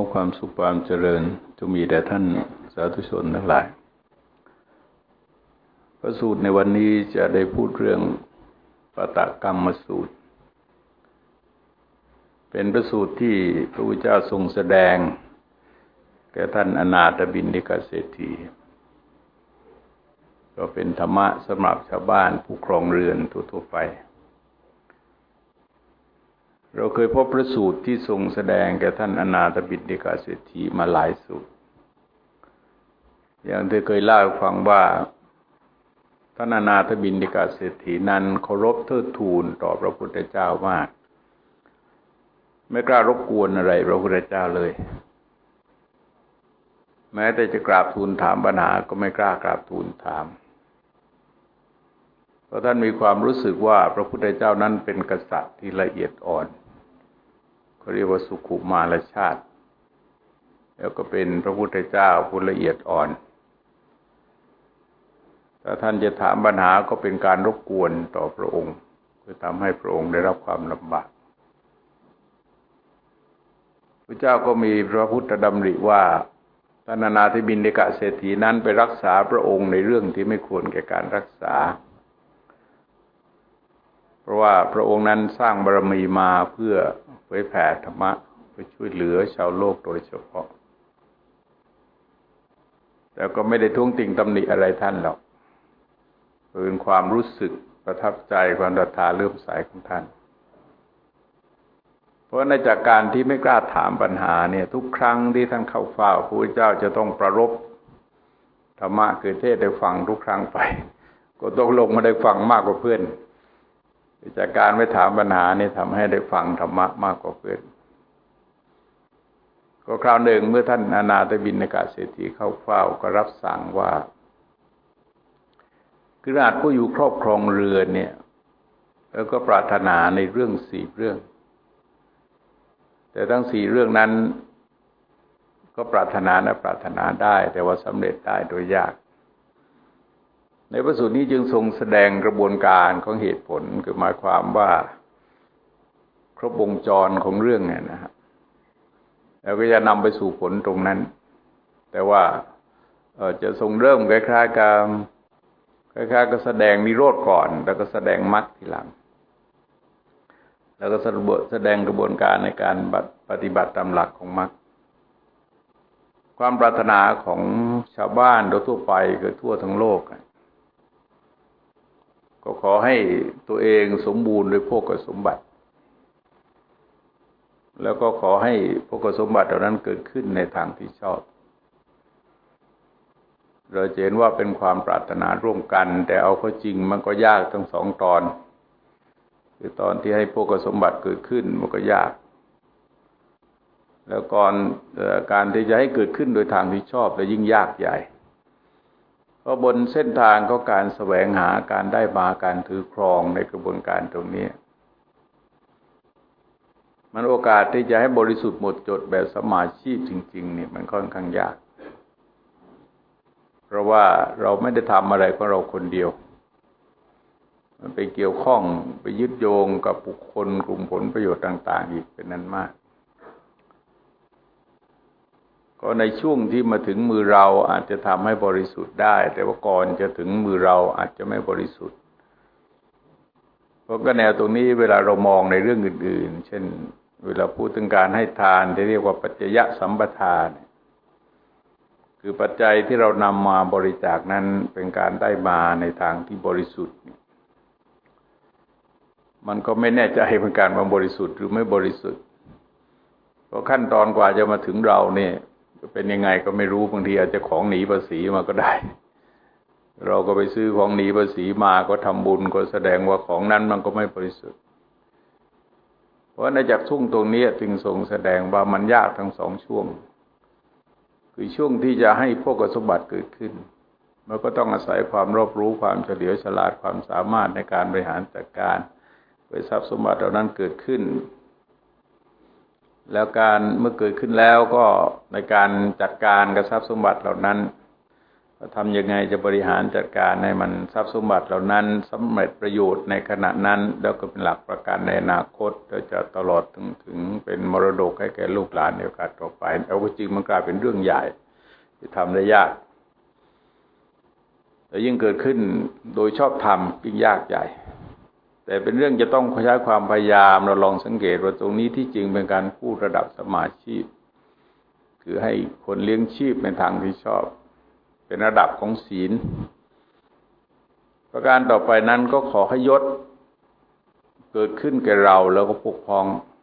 ความสุขความเจริญจงมีแด่ท่านสาธุชนทั้งหลายพระสูตรในวันนี้จะได้พูดเรื่องปาตกรรมสูตรเป็นพระสูตรที่พระพุทธเจ้าทรงแสดงแก่ท่านอนาถบิณฑิกเศรษฐีก็เป็นธรรมะสำหรับชาวบ้านผู้ครองเรือนทั่วๆไปเราเคยพบพระสูตรที่ทรงแสดงแก่ท่านอนาถบิณฑิกเศรษฐีมาหลายสูตรอย่างที่เคยเล่าให้ฟังว่าท่านอนาถบิณฑิกเศรษฐีนั้นเคารพเทิดทูนต่อพระพุทธเจ้ามากไม่กล้ารบกวนอะไรพระพุทธเจ้าเลยแม้แต่จะกราบทูลถามปัญหาก็ไม่กล้ากราบทูลถามเพราะท่านมีความรู้สึกว่าพระพุทธเจ้านั้นเป็นกษัตริย์ที่ละเอียดอ่อนเขาเรียกว่าสุขุมารชาติแล้วก็เป็นพระพุทธเจ้าผู้ละเอียดอ่อนถ้าท่านจะถามปัญหาก็เป็นการรบกวนต่อพระองค์คือทำให้พระองค์ได้รับความลำบากพระเจ้าก็มีพระพุทธดำริว่าท่านอนาถบิณฑิกเศรษฐีนั้นไปรักษาพระองค์ในเรื่องที่ไม่ควรแก่การรักษาเพราะว่าพระองค์นั้นสร้างบารมีมาเพื่อเผยแผ่ธรรมะเพื่อช่วยเหลือชาวโลกโดยเฉพาะแต่ก็ไม่ได้ท้วงติงตำหนิอะไรท่านหรอกเป็นความรู้สึกประทับใจความศรัทธาเลื่อมใสของท่านเพราะในจากการที่ไม่กล้าถามปัญหาเนี่ยทุกครั้งที่ท่านเข้าเฝ้าพระพุทธเจ้าจะต้องประรบธรรมะคือเทศได้ฟังทุกครั้งไปก็ต้องลงมาได้ฟังมากกว่าเพื่อนจากการไม่ถามปัญหานี่ทำให้ได้ฟังธรรมะมากกว่าเพื่อนก็คราวหนึ่งเมื่อท่านอนาถบิณฑิกเศรษฐีเข้าเฝ้าก็รับสั่งว่าคือราชผู้อยู่ครอบครองเรือนเนี่ยแล้วก็ปรารถนาในเรื่อง4เรื่องแต่ทั้ง4เรื่องนั้นก็ปรารถนาได้แต่ว่าสำเร็จได้โดยยากในพระสูตรนี้จึงทรงแสดงกระบวนการของเหตุผลคือหมายความว่าครบวงจรของเรื่องเนี่ยนะฮะแล้วก็จะนำไปสู่ผลตรงนั้นแต่ว่าจะทรงเริ่มคล้ายๆกับแสดงนิโรธก่อนแล้วก็แสดงมรรคทีหลังแล้วก็แสดงกระบวนการในการปฏิบัติตามหลักของมรรคความปรารถนาของชาวบ้านโดยทั่วไปคือทั่วทั้งโลกก็ขอให้ตัวเองสมบูรณ์ด้วยโภคสมบัติแล้วก็ขอให้โภคสมบัติเหล่านั้นเกิดขึ้นในทางที่ชอบเราเห็นว่าเป็นความปรารถนาร่วมกันแต่เอาเข้าจริงมันก็ยากทั้งสองตอนคือตอนที่ให้โภคสมบัติเกิดขึ้นมันก็ยากแล้วก่อนการที่จะให้เกิดขึ้นโดยทางที่ชอบแล้วยิ่งยากใหญ่เพราะบนเส้นทางของการแสวงหาการได้มาการถือครองในกระบวนการตรงนี้มันโอกาสที่จะให้บริสุทธิ์หมดจดแบบสมาชีพจริงๆเนี่ยมันค่อนข้างยากเพราะว่าเราไม่ได้ทำอะไรของเราคนเดียวมันไปเกี่ยวข้องไปยึดโยงกับบุคคลกลุ่มผลประโยชน์ต่างๆอีกเป็นนั้นมากก็ในช่วงที่มาถึงมือเราอาจจะทำให้บริสุทธิ์ได้แต่ว่าก่อนจะถึงมือเราอาจจะไม่บริสุทธิ์เพราะก็แนวตรงนี้เวลาเรามองในเรื่องอื่นๆเช่นเวลาพูดถึงการให้ทานที่เรียกว่าปัจจยสัมปทานคือปัจจัยที่เรานำมาบริจาคนั้นเป็นการได้มาในทางที่บริสุทธิ์มันก็ไม่แน่ใจเป็นการมาบริสุทธิ์หรือไม่บริสุทธิ์เพราะขั้นตอนกว่าจะมาถึงเราเนี่ยเป็นยังไงก็ไม่รู้บางทีอาจจะของหนีภาษีมาก็ได้เราก็ไปซื้อของหนีภาษีมาก็ทำบุญก็แสดงว่าของนั้นมันก็ไม่บริสุทธิ์เพราะในจากช่วงตรงนี้จึงทรงแสดงว่ามันยากทั้งสองช่วงคือช่วงที่จะให้โภคสมบัติเกิดขึ้นมันก็ต้องอาศัยความรอบรู้ความเฉลียวฉลาดความสามารถในการบริหารจัดการเพื่อทรัพย์สมบัติเหล่านั้นเกิดขึ้นแล้วการเมื่อเกิดขึ้นแล้วก็ในการจัดการกับทรัพย์สมบัติเหล่านั้นทำยังไงจะบริหารจัดการให้มันทรัพย์สมบัติเหล่านั้นสำเร็จประโยชน์ในขณะนั้นแล้วก็เป็นหลักประกันในอนาคตจะตลอดถึงเป็นมรดกให้แก่ลูกหลานในโอกาสต่อไปเอาจริงมันกลายเป็นเรื่องใหญ่ที่ทำได้ยากแต่ยิ่งเกิดขึ้นโดยชอบธรรมยิ่งยากใหญ่แต่เป็นเรื่องจะต้องใช้ความพยายามเราลองสังเกตว่าตรงนี้ที่จริงเป็นการพูดระดับสมาชีพคือให้คนเลี้ยงชีพในทางที่ชอบเป็นระดับของศีลประการต่อไปนั้นก็ขอให้ยศเกิดขึ้นแก่เราแล้วก็ปกครอง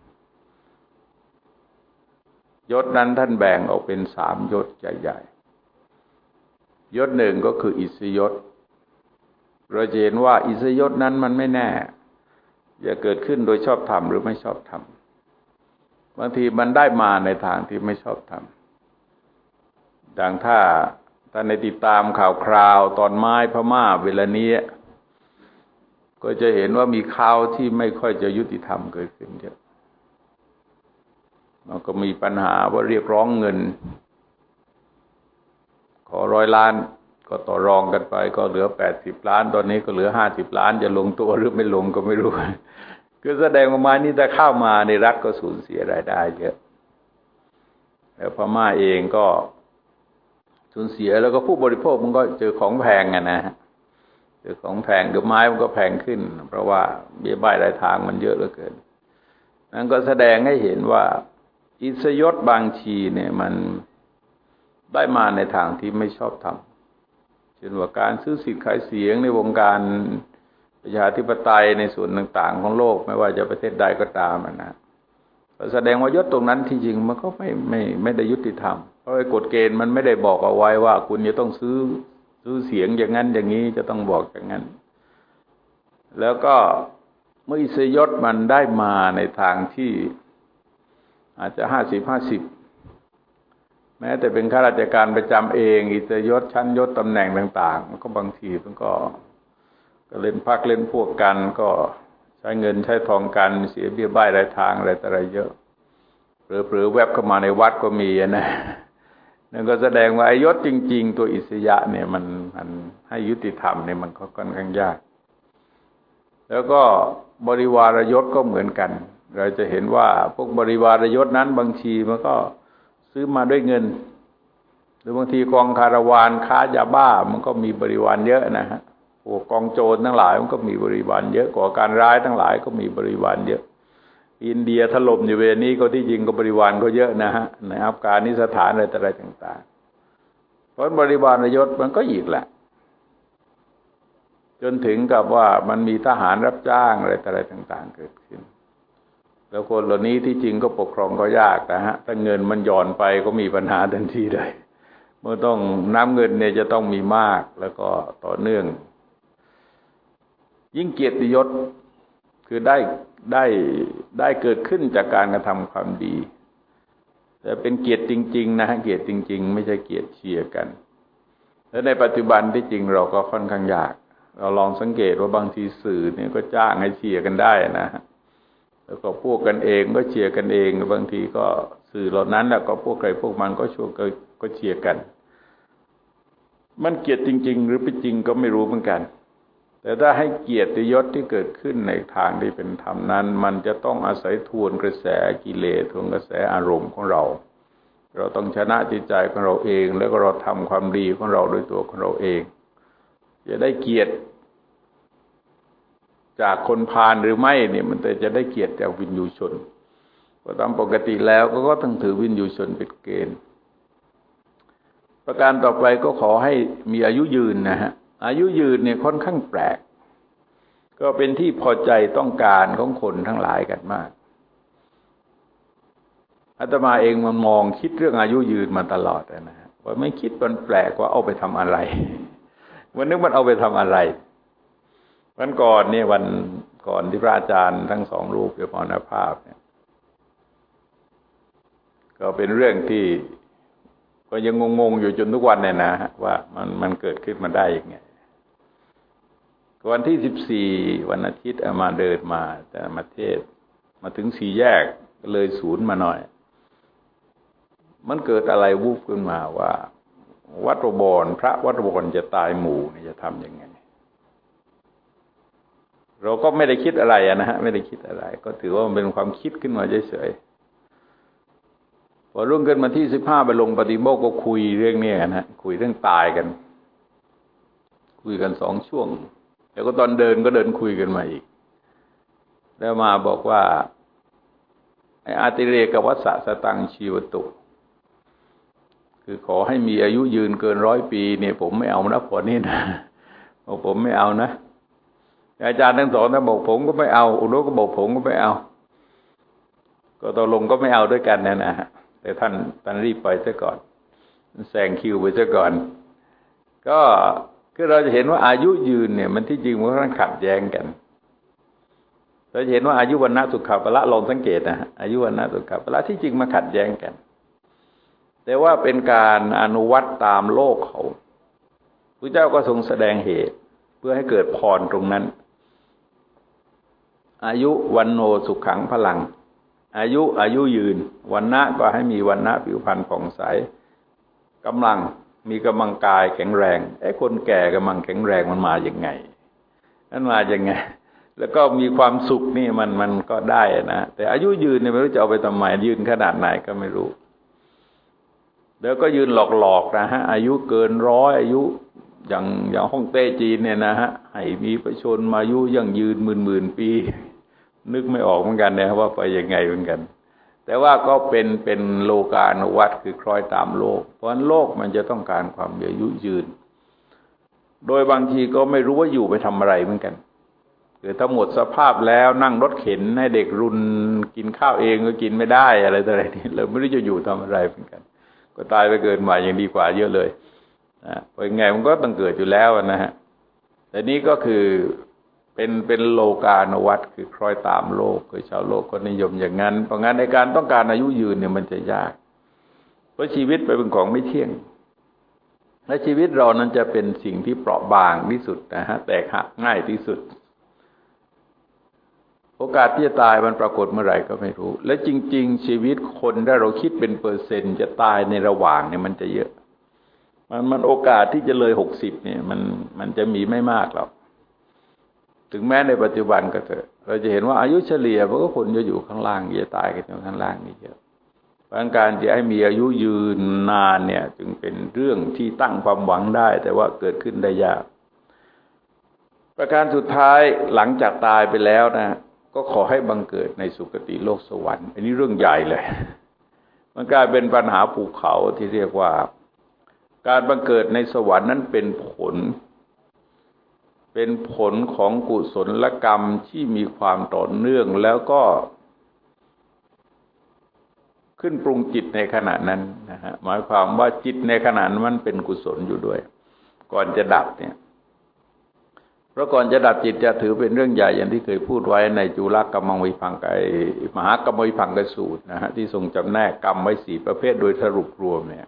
ยศนั้นท่านแบ่งออกเป็น3ยศใหญ่ๆยศหนึ่งก็คืออิสยศเราจะเห็นว่าอิสยศนั้นมันไม่แน่จะเกิดขึ้นโดยชอบธรรมหรือไม่ชอบธรรมบางทีมันได้มาในทางที่ไม่ชอบธรรมดังถ้าในติดตามข่าวคราวตอนไม้พม่าเวลานี้ก็จะเห็นว่ามีข่าวที่ไม่ค่อยจะยุติธรรมเกิดขึ้นเยอะมันก็มีปัญหาว่าเรียกร้องเงินขอ100 ล้านก็ต่อรองกันไปก็เหลือ80 ล้านตอนนี้ก็เหลือ50 ล้านจะลงตัวหรือไม่ลงก็ไม่รู้คือแสดงว่าไม้นี้ถ้าเข้ามาในรัฐก็สูญเสียรายได้เยอะแล้วพม่าเองก็สูญเสียแล้วก็ผู้บริโภคมันก็เจอของแพงนะเจอของแพงกับไม้มันก็แพงขึ้นเพราะว่าเบี้ยบ้ายรายทางมันเยอะเหลือเกินนั่นก็แสดงให้เห็นว่าอิสยศบางทีเนี่ยมันได้มาในทางที่ไม่ชอบธรรมเช่นว่าการซื้อสิทธิ์ขายเสียงในวงการประชาธิปไตยในส่วนต่างๆของโลกไม่ว่าจะประเทศใดก็ตามนะแสดงว่ายศตรงนั้นที่จริงมันก็ไม่ได้ยุติธรรมเพราะไอ้กฎเกณฑ์มันไม่ได้บอกเอาไว้ว่าคุณจะต้องซื้อเสียงอย่างนั้นอย่างนี้จะต้องบอกอย่างนั้นแล้วก็เมื่ออิสยศมันได้มาในทางที่อาจจะ50-50แม้แต่เป็นข้าราชการประจำเองอิสยศชั้นยศตำแหน่งต่างๆมันก็บางทีมันก็เล่นพรรคเล่นพวกกันก็ใช้เงินใช้ทองกันเสียเบี้ยบ้ายรายทางอะไรต่ออะไรเยอะเผลอๆแวบเข้ามาในวัดก็มีนะนั่นก็แสดงว่าอยศจริงๆตัวอิสยะเนี่ยมันให้ยุติธรรมเนี่ยมันก็ค่อนข้างยากแล้วก็บริวารยศก็เหมือนกันเราจะเห็นว่าพวกบริวารยศนั้นบางทีมันก็ซื้อมาด้วยเงินหรือบางทีกองคาราวานค้ายาบ้ามันก็มีบริวารเยอะนะฮะพวกกองโจรทั้งหลายมันก็มีบริวารเยอะก่อการร้ายทั้งหลายก็มีบริวารเยอะอินเดียถล่มอยู่เวลานี้ก็ที่จริงก็บริวารก็เยอะนะฮะในอัฟกานิสถานอะไรต่างๆเพราะบริวารยศมันก็อีกแหละจนถึงกับว่ามันมีทหารรับจ้างอะไรต่างๆเกิดขึ้นแล้วคนเหล่านี้ที่จริงก็ปกครองก็ยากนะฮะถ้าเงินมันหย่อนไปก็มีปัญหาทันทีเลยเมื่อต้องน้ำเงินเนี่ยจะต้องมีมากแล้วก็ต่อเนื่องยิ่งเกียรติยศคือได้เกิดขึ้นจากการกระทำความดีแต่เป็นเกียรติจริงๆนะฮะเกียรติจริงๆไม่ใช่เกียรติเชียร์กันและในปัจจุบันที่จริงเราก็ค่อนข้างยากเราลองสังเกตว่าบางทีสื่อเนี่ยก็จ้างให้เชียร์กันได้นะฮะแล้วก็พวกกันเองก็เชียร์กันเองบางทีก็สื่อเหล่านั้นแล้วก็พวกใครพวกมันก็ช่วยก็เชียร์กันมันเกียรติจริงๆหรือไม่จริงก็ไม่รู้เหมือนกันแต่ถ้าให้เกียรติยศที่เกิดขึ้นในทางที่เป็นธรรมนั้นมันจะต้องอาศัยทวนกระแสกิเลสทวนกระแสอารมณ์ของเราต้องชนะจิตใจของเราเองแล้วก็เราทำความดีของเราโดยตัวของเราเองจะได้เกียรติจากคนพาลหรือไม่เนี่ยมันแต่จะได้เกียรติจากวินยูชนเพราะตามปกติแล้วก็ต้องถือวินยูชนเป็นเกณฑ์ประการต่อไปก็ขอให้มีอายุยืนนะฮะอายุยืนเนี่ยค่อนข้างแปลกก็เป็นที่พอใจต้องการของคนทั้งหลายกันมากอาตมาเองมันมองคิดเรื่องอายุยืนมาตลอดนะฮะว่าไม่คิดมันแปลกว่าเอาไปทำอะไรวันนึกมันเอาไปทำอะไรวันก่อนเนี่ยวันก่อนที่พระอาจารย์ทั้ง2 รูปจะมรณภาพเนี่ยก็เป็นเรื่องที่ก็ยังงงๆอยู่จนทุกวันเนี่ยนะว่ามันเกิดขึ้นมาได้ยังไงวันที่14วันอาทิตย์มาเดินมาแต่มาเทศมาถึง4 แยกเลยศูนย์มาหน่อยมันเกิดอะไรวูบขึ้นมาว่าวัตรบรพระวัตรบรจะตายหมู่จะทำยังไงเราก็ไม่ได้คิดอะไรนะฮะไม่ได้คิดอะไรก็ถือว่ามันเป็นความคิดขึ้นมาเฉยๆพอรุ่งขึ้นมาที่15ไปลงปฏิโมกข์ก็คุยเรื่องนี้นะคุยเรื่องตายกันคุยกัน2 ช่วงแล้วก็ตอนเดินก็เดินคุยกันมาอีกแล้วมาบอกว่าอาติเรกวัสสะสตังชีวตุคือขอให้มีอายุยืนเกิน100 ปีเนี่ยผมไม่เอานะผลนี่นะบอกผมไม่เอานะอาจารย์ทั้งสองท่านบอกผมก็ไม่เอาอุโนก็บอกผมก็ไม่เอาก็ตกลงก็ไม่เอาด้วยกันนะฮะแต่ท่านรีบไปซะก่อนแซงคิวไปซะก่อนก็คือเราจะเห็นว่าอายุยืนเนี่ยมันที่จริงมันต้องขัดแย้งกันเราจะเห็นว่าอายุวรรณะสุขภละลองสังเกตนะฮะอายุวรรณะสุขภละที่จริงมาขัดแย้งกันแต่ว่าเป็นการอนุวัตตามโลกเขาพระเจ้าก็ทรงแสดงเหตุเพื่อให้เกิดพรตรงนั้นอายุวันโนสุขขังพลังอายุยืนวรรณะก็ให้มีวรรณะผิวพรรณผ่องใสกำลังมีกำลังกายแข็งแรงคนแก่กำลังแข็งแรงมันมาอย่างไงนั่นมาอย่างไงแล้วก็มีความสุขนี่มันก็ได้นะแต่อายุยืนเนี่ยไม่รู้จะเอาไปทำไมยืนขนาดไหนก็ไม่รู้แล้วก็ยืนหลอกๆนะฮะอายุเกิน100อายุอย่างฮ่องเต้จีนเนี่ยนะฮะให้มีประชนมาอายุยั่งยืนหมื่นปีนึกไม่ออกเหมือนกันนะว่าไปยังไงเหมือนกันแต่ว่าก็เป็นโลกานุวัตคือคล้อยตามโลกเพราะฉะนั้นโลกมันจะต้องการความอายุยืนโดยบางทีก็ไม่รู้ว่าอยู่ไปทำอะไรเหมือนกันคือถ้าหมดสภาพแล้วนั่งรถเข็นให้เด็กรุนกินข้าวเองก็กินไม่ได้อะไรต่ออะไรนี่เราไม่รู้จะอยู่ทำอะไรเหมือนกันก็ตายไปเกิดใหม่ยังดีกว่าเยอะเลยนะเพราะไงมันก็ต้องเกิดอยู่แล้วนะฮะแต่นี้ก็คือเป็นโลกานุวัตคือคล้อยตามโลกคือชาวโลกก็นิยมอย่างนั้นเพราะงั้นในการต้องการอายุยืนเนี่ยมันจะยากเพราะชีวิตเป็นของไม่เที่ยงและชีวิตเรานั้นจะเป็นสิ่งที่เปราะบางที่สุดนะฮะแตกหักง่ายที่สุดโอกาสที่จะตายมันปรากฏเมื่อไหร่ก็ไม่รู้และจริงๆชีวิตคนถ้าเราคิดเป็นเปอร์เซ็นต์จะตายในระหว่างเนี่ยมันจะเยอะมันโอกาสที่จะเลย60เนี่ยมันจะมีไม่มากหรอกถึงแม้ในปัจจุบันก็เถอะเราจะเห็นว่าอายุเฉลี่ยมันก็คนจะอยู่ข้างล่างจะตายกันอยู่ข้างล่างนี่เยอะเพราะการจะให้มีอายุยืนนานเนี่ยจึงเป็นเรื่องที่ตั้งความหวังได้แต่ว่าเกิดขึ้นได้ยากประการสุดท้ายหลังจากตายไปแล้วนะก็ขอให้บังเกิดในสุคติโลกสวรรค์อันนี้เรื่องใหญ่เลยมันกลายเป็นปัญหาภูเขาที่เรียกว่าการบังเกิดในสวรรค์นั้นเป็นผลของกุศลกรรมที่มีความต่อเนื่องแล้วก็ขึ้นปรุงจิตในขณะนั้นนะฮะหมายความว่าจิตในขณะนั้นมันเป็นกุศลอยู่ด้วยก่อนจะดับเนี่ยเพราะก่อนจะดับจิตจะถือเป็นเรื่องใหญ่อย่างที่เคยพูดไว้ในจุลกัมมังวิภังกายมหากรรมวิภังกสูตรนะฮะที่ทรงจำแนกกรรมไว้4ประเภทโดยสรุปรวมเนี่ย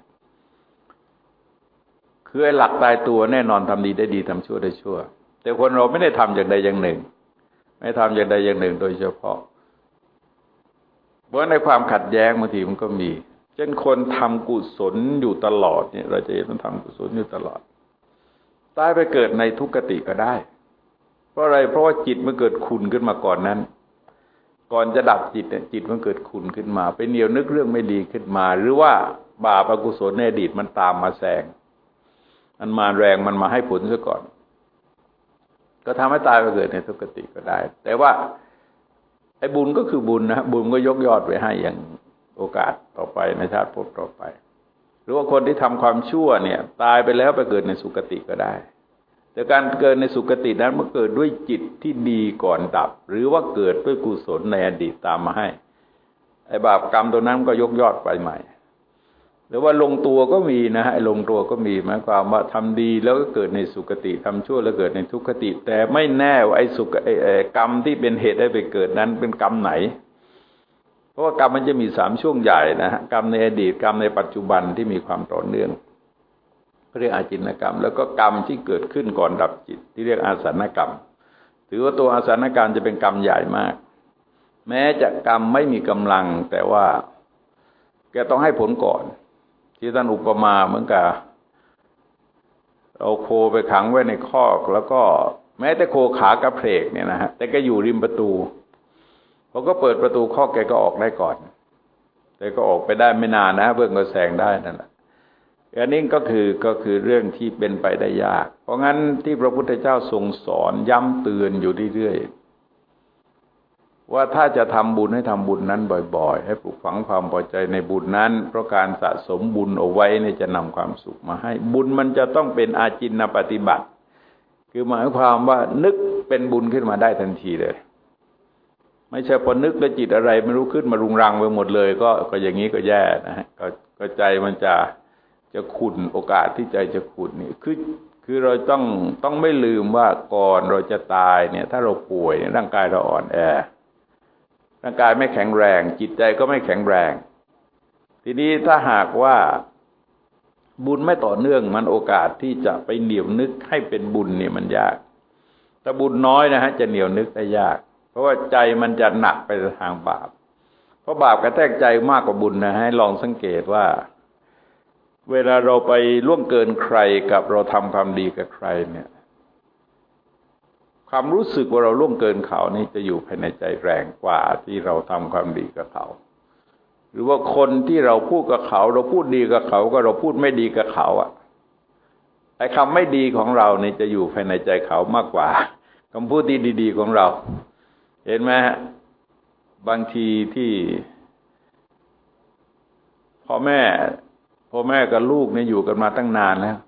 คือหลักตายตัวแน่นอนทำดีได้ดีทำชั่วได้ชั่วแต่คนเราไม่ได้ทำอย่างใดอย่างหนึ่งไม่ทำอย่างใดอย่างหนึ่งโดยเฉพาะเพราะในความขัดแย้งบางทีมันก็มีเช่นคนทำกุศลอยู่ตลอดเนี่ยเราจะเห็นมันทำกุศลอยู่ตลอดตายไปเกิดในทุกขติก็ได้เพราะอะไรเพราะว่าจิตมันเกิดขุ่นขึ้นมาก่อนนั้นก่อนจะดับจิตเนี่ยจิตมันเกิดขุ่นขึ้นมาไปเหนียวนึกเรื่องไม่ดีขึ้นมาหรือว่าบาปอกุศลในอดีตมันตามมาแซงมันมาแรงมันมาให้ผลซะก่อนก็ทำให้ตายไปเกิดในทุกขติก็ได้แต่ว่าไอ้บุญก็คือบุญนะบุญก็ยกยอดไว้ให้อย่างโอกาสต่อไปในชาติภพต่อไปหรือว่าคนที่ทำความชั่วเนี่ยตายไปแล้วไปเกิดในสุคติก็ได้แต่การเกิดในสุคตินั้นมันเกิดด้วยจิตที่ดีก่อนดับหรือว่าเกิดด้วยกุศลในอดีตตามมาให้ไอ้บาปกรรมตัวนั้นก็ยกยอดไปใหม่หรือว่าลงตัวก็มีนะฮะลงตัวก็มีหมายความว่าทำดีแล้วก็เกิดในสุคติทำชั่วแล้วเกิดในทุกขติแต่ไม่แน่ว่าไอ้กรรมที่เป็นเหตุให้ไปเกิดนั้นเป็นกรรมไหนเพราะว่ากรรมมันจะมี3ช่วงใหญ่นะฮะกรรมในอดีตกรรมในปัจจุบันที่มีความต่อเนื่องเรียกอาจินกรรมแล้วก็กรรมที่เกิดขึ้นก่อนดับจิตที่เรียกอาสันกรรมถือว่าตัวอาสันกรรมจะเป็นกรรมใหญ่มากแม้จะกรรมไม่มีกำลังแต่ว่าแกต้องให้ผลก่อนที่ท่านอุปมาเหมือนกับเอาโคไปขังไว้ในคอกแล้วก็แม้แต่โคขากระเพลกเนี่ยนะฮะแต่ก็อยู่ริมประตูพอก็เปิดประตูคอกแกก็ออกได้ก่อนแต่ก็ออกไปได้ไม่นานนะเพิ่งก็แซงได้นั่นแหละอันนี้ก็คือเรื่องที่เป็นไปได้ยากเพราะงั้นที่พระพุทธเจ้าทรงสอนย้ำเตือนอยู่เรื่อยๆว่าถ้าจะทำบุญให้ทำบุญนั้นบ่อยๆให้ปลูกฝังความพอใจในบุญนั้นเพราะการสะสมบุญเอาไว้เนี่ยจะนำความสุขมาให้บุญมันจะต้องเป็นอาจินปฏิบัติคือหมายความว่านึกเป็นบุญขึ้นมาได้ทันทีเลยไม่ใช่พอนึกแล้วจิตอะไรไม่รู้ขึ้นมารุงรังไปหมดเลยก็อย่างนี้ก็แย่นะฮะก็ใจมันจะขุ่นโอกาสที่ใจจะขุ่นนี่คือเราต้องไม่ลืมว่าก่อนเราจะตายเนี่ยถ้าเราป่วยร่างกายเราอ่อนแอร่างกายไม่แข็งแรงจิตใจก็ไม่แข็งแรงทีนี้ถ้าหากว่าบุญไม่ต่อเนื่องมันโอกาสที่จะไปเหนี่ยวนึกให้เป็นบุญเนี่ยมันยากแต่บุญน้อยนะฮะจะเหนี่ยวนึกได้ยากเพราะว่าใจมันจะหนักไปทางบาปเพราะบาปกระแทกใจมากกว่าบุญนะให้ลองสังเกตว่าเวลาเราไปล่วงเกินใครกับเราทำความดีกับใครเนี่ยความรู้สึกว่าเราล่วงเกินเขานี่จะอยู่ภายในใจแรงกว่าที่เราทำความดีกับเขาหรือว่าคนที่เราพูดกับเขาเราพูดดีกับเขาก็เราพูดไม่ดีกับเขาอ่ะไอ้คำไม่ดีของเรานี่จะอยู่ภายในใจเขามากกว่าคำพูดดีๆของเราเห็นไหมบางทีที่พ่อแม่กับลูกเนี่ยอยู่กันมาตั้งนานแล้ว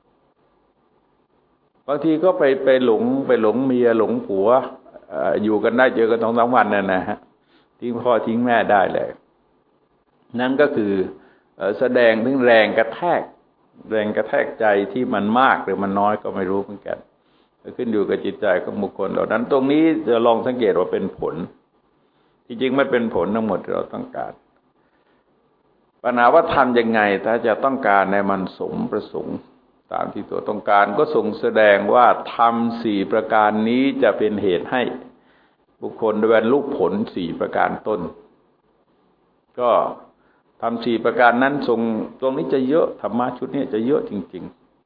บางทีก็ไปหลงเมียหลงผัวอยู่กันได้เจอกัน2-3 วันนะฮะทิ้งพ่อทิ้งแม่ได้เลยนั่นก็คือแสดงถึงแรงกระแทกใจที่มันมากหรือมันน้อยก็ไม่รู้เหมือนกันขึ้นอยู่กับจิตใจของบุคคลเหล่านั้นตรงนี้จะลองสังเกตว่าเป็นผลจริงๆไม่เป็นผลทั้งหมดที่เราต้องการปัญหาว่าทำยังไงถ้าจะต้องการในมันสมประสงค์ตามที่ตัวต้องการก็ทรงแสดงว่าทำ4ประการนี้จะเป็นเหตุให้บุคคลได้บรรลุผล4ประการต้นก็ทำ4ประการนั้นทรงตรงนี้จะเยอะธรรมะชุดนี้จะเยอะจริง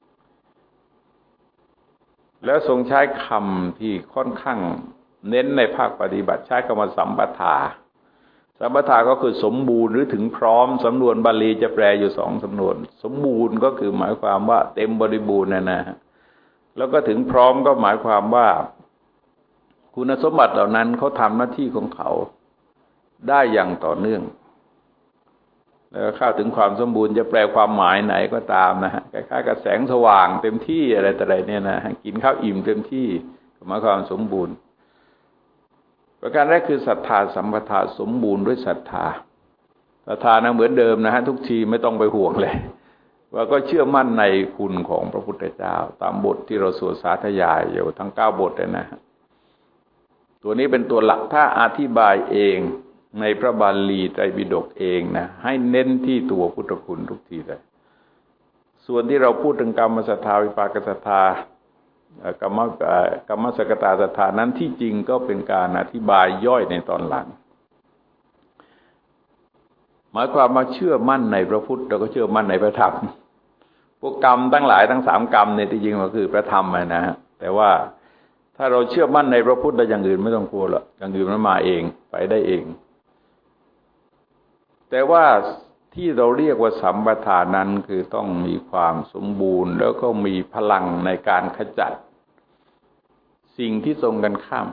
ๆแล้วทรงใช้คำที่ค่อนข้างเน้นในภาคปฏิบัติใช้คำว่าสัมปทาสัมปทาก็คือสมบูรณ์หรือถึงพร้อมสำนวนบาลีจะแปลอยู่2สำนวนสมบูรณ์ก็คือหมายความว่าเต็มบริบูรณ์นะแล้วก็ถึงพร้อมก็หมายความว่าคุณสมบัติเหล่านั้นเขาทำหน้าที่ของเขาได้อย่างต่อเนื่องแล้วเข้าถึงความสมบูรณ์จะแปลความหมายไหนก็ตามนะฮะคล้ายๆกับแสงสว่างเต็มที่อะไรต่ออะไรเนี่ยนะกินข้าวอิ่มเต็มที่หมายความสมบูรณ์ประการแรกคือศรัทธาสัมปทาสมบูรณ์ด้วยศรัทธานะเหมือนเดิมนะฮะทุกทีไม่ต้องไปห่วงเลยว่าก็เชื่อมั่นในคุณของพระพุทธเจ้าตามบทที่เราสวดสาธยายอยู่ทั้ง9 บทเลยนะฮะตัวนี้เป็นตัวหลักถ้าอธิบายเองในพระบาลีไตรปิฎกเองนะให้เน้นที่ตัวพุทธคุณทุกทีเลยส่วนที่เราพูดถึงกรรมศรัทธาวิปากศรัทธากรรมสกตาศรัทธานั้นที่จริงก็เป็นการอธิบายย่อยในตอนหลังหมายความว่าเชื่อมั่นในพระพุทธแล้วก็เชื่อมั่นในพระธรรมพวกกรรมทั้งหลายทั้ง3 กรรมเนี่ยที่จริงก็คือพระธรรมนะฮะแต่ว่าถ้าเราเชื่อมั่นในพระพุทธแล้วอย่างอื่นไม่ต้องกลัวหรอกอย่างอื่นมันมาเองไปได้เองแต่ว่าที่เราเรียกว่าสัมปทานนั้นคือต้องมีความสมบูรณ์แล้วก็มีพลังในการขจัดสิ่งที่ตรงกันข้าม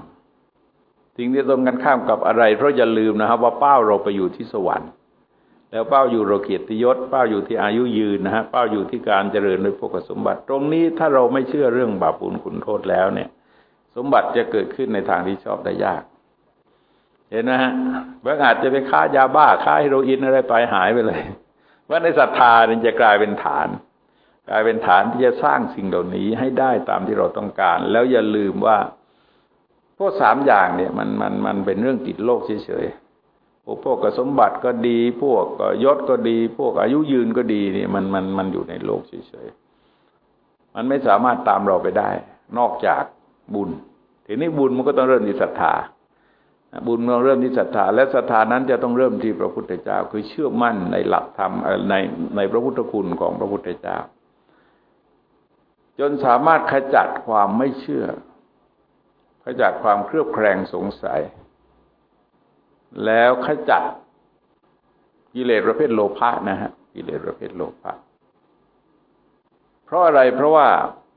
กับอะไรเพราะอย่าลืมนะครับว่าเป้าเราไปอยู่ที่สวรรค์แล้วเป้าอยู่เราเกียรติยศเป้าอยู่ที่อายุยืนนะฮะเป้าอยู่ที่การเจริญในโภคสมบัติตรงนี้ถ้าเราไม่เชื่อเรื่องบาปบุญคุณโทษแล้วเนี่ยสมบัติจะเกิดขึ้นในทางที่ชอบได้ยากเห็นนะฮะบางอาจจะไปค้ายาบ้าค้าเฮโรอีนอะไรไปหายไปเลยว่าในศรัทธาเนี่ยจะกลายเป็นฐานที่จะสร้างสิ่งเหล่านี้ให้ได้ตามที่เราต้องการแล้วอย่าลืมว่าพวก3อย่างเนี่ยมันเป็นเรื่องติดโลกเฉยๆพวกสมบัติก็ดีพวกยศก็ดีพวกอายุยืนก็ดีนี่มันอยู่ในโลกเฉยๆมันไม่สามารถตามเราไปได้นอกจากบุญทีนี้บุญมันก็ต้องเริ่มที่ศรัทธาบุญเราเริ่มที่ศรัทธาและศรัทธานั้นจะต้องเริ่มที่พระพุทธเจ้าคือเชื่อมั่นในหลักธรรมในพระพุทธคุณของพระพุทธเจ้าจนสามารถขจัดความไม่เชื่อขจัดความเครือบแคลงสงสัยแล้วขจัดกิเลสประเภทโลภะนะฮะกิเลสประเภทโลภะเพราะอะไรเพราะว่า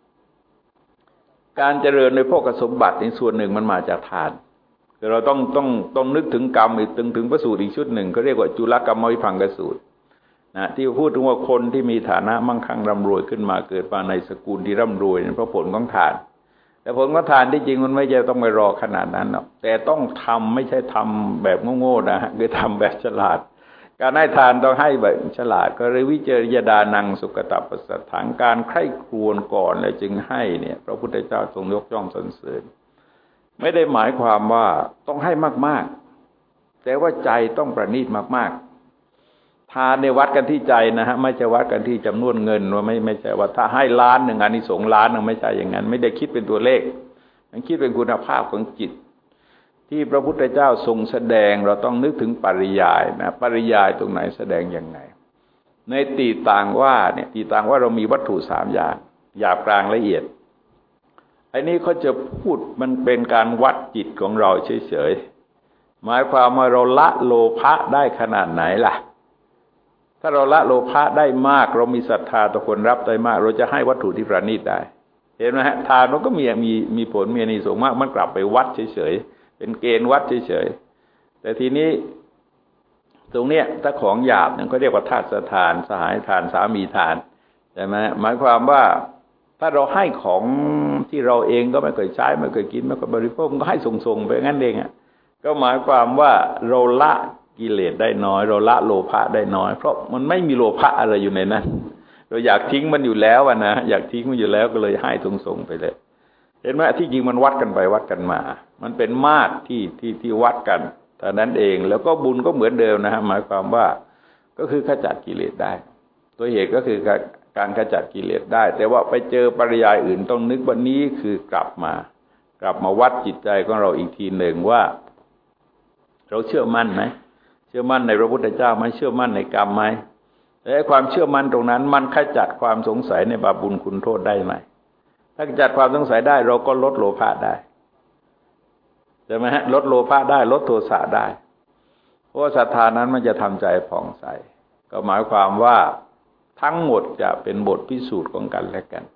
การเจริญในโภคสมบัติในส่วนหนึ่งมันมาจากทานคือเราต้องนึกถึงกรรมอีกถึงพระสูตรอีกชุดหนึ่งเขาเรียกว่าจุลกรรมวิภังกสูตรนะที่พูดถึงว่าคนที่มีฐานะมั่งคั่งร่ำรวยขึ้นมาเกิดมาในสกุลที่ร่ำรวยเพราะผลของทานแต่ผลของทานที่จริงมันไม่ใช่ต้องไปรอขนาดนั้นหรอกแต่ต้องทำไม่ใช่ทำแบบโง่ๆนะฮะคือทำแบบฉลาดการให้ทานต้องให้แบบฉลาดก็เลยวิจารยดานังสุกตปัสสถังการใคร่ครวญก่อนแล้วจึงให้เนี่ยพระพุทธเจ้าทรงยกย่องสรรเสริญไม่ได้หมายความว่าต้องให้มากๆแต่ว่าใจต้องประณีตมากๆทานในวัดกันที่ใจนะฮะไม่ใช่วัดกันที่จำนวนเงินว่าไม่ใช่ว่าถ้าให้ล้านหนึ่งอานิสงส์ล้านหนึ่งไม่ใช่อย่างนั้นไม่ได้คิดเป็นตัวเลขมันคิดเป็นคุณภาพของจิตที่พระพุทธเจ้าทรงแสดงเราต้องนึกถึงปริยายนะปริยายตรงไหนแสดงยังไงในตีต่างว่าเนี่ยตีต่างว่าเรามีวัตถุสามอย่างหยาบกลางละเอียดไอ้นี้เขาจะพูดมันเป็นการวัดจิตของเราเฉยๆหมายความว่าเราละโลภะได้ขนาดไหนล่ะถ้าเราละโลภะได้มากเรามีศรัทธาต่อคนรับได้มากเราจะให้วัตถุที่ประณีตได้เห็นไหมฮะทานมันก็มีผลมีอานิสงส์มากมันกลับไปวัดเฉยๆเป็นเกณฑ์วัดเฉยๆแต่ทีนี้ตรงเนี้ยถ้าของหยาบเนี่ยก็เรียกว่าทาสทานสหายทานสามีทานใช่ไหมหมายความว่าถ้าเราให้ของที่เราเองก็ไม่เคยใช้ไม่เคยกินไม่เคยบริโภคก็ให้ส่งๆไปงั้นเองอ่ะก็หมายความว่าเราละกิเลสได้น้อยเราละโลภะได้น้อยเพราะมันไม่มีโลภะอะไรอยู่ในนั้นเราอยากทิ้งมันอยู่แล้วนะอยากทิ้งมันอยู่แล้วก็เลยให้ส่งๆไปเลยเห็นไหมที่จริงมันวัดกันไปวัดกันมามันเป็นมาตรที่วัดกันแต่นั้นเองแล้วก็บุญก็เหมือนเดิมนะฮะหมายความว่าก็คือขจัดกิเลสได้ตัวเหตุก็คือการขจัดกิเลสได้แต่ว่าไปเจอปริยายอื่นต้องนึกว่านี้คือกลับมาวัดจิตใจของเราอีกทีหนึ่งว่าเราเชื่อมั่นไหมเชื่อมั่นในพระพุทธเจ้าไหมเชื่อมั่นในกรรมไหมและความเชื่อมั่นตรงนั้นมันขจัดความสงสัยในบาปบุญคุณโทษได้ไหมถ้าขจัดความสงสัยได้เราก็ลดโลภะได้ใช่ไหมฮะลดโลภะได้ลดโทสะได้เพราะว่าศรัทธานั้นมันจะทำใจผ่องใสก็หมายความว่าทั้งหมดจะเป็นบทพิสูจน์ของกันและกัน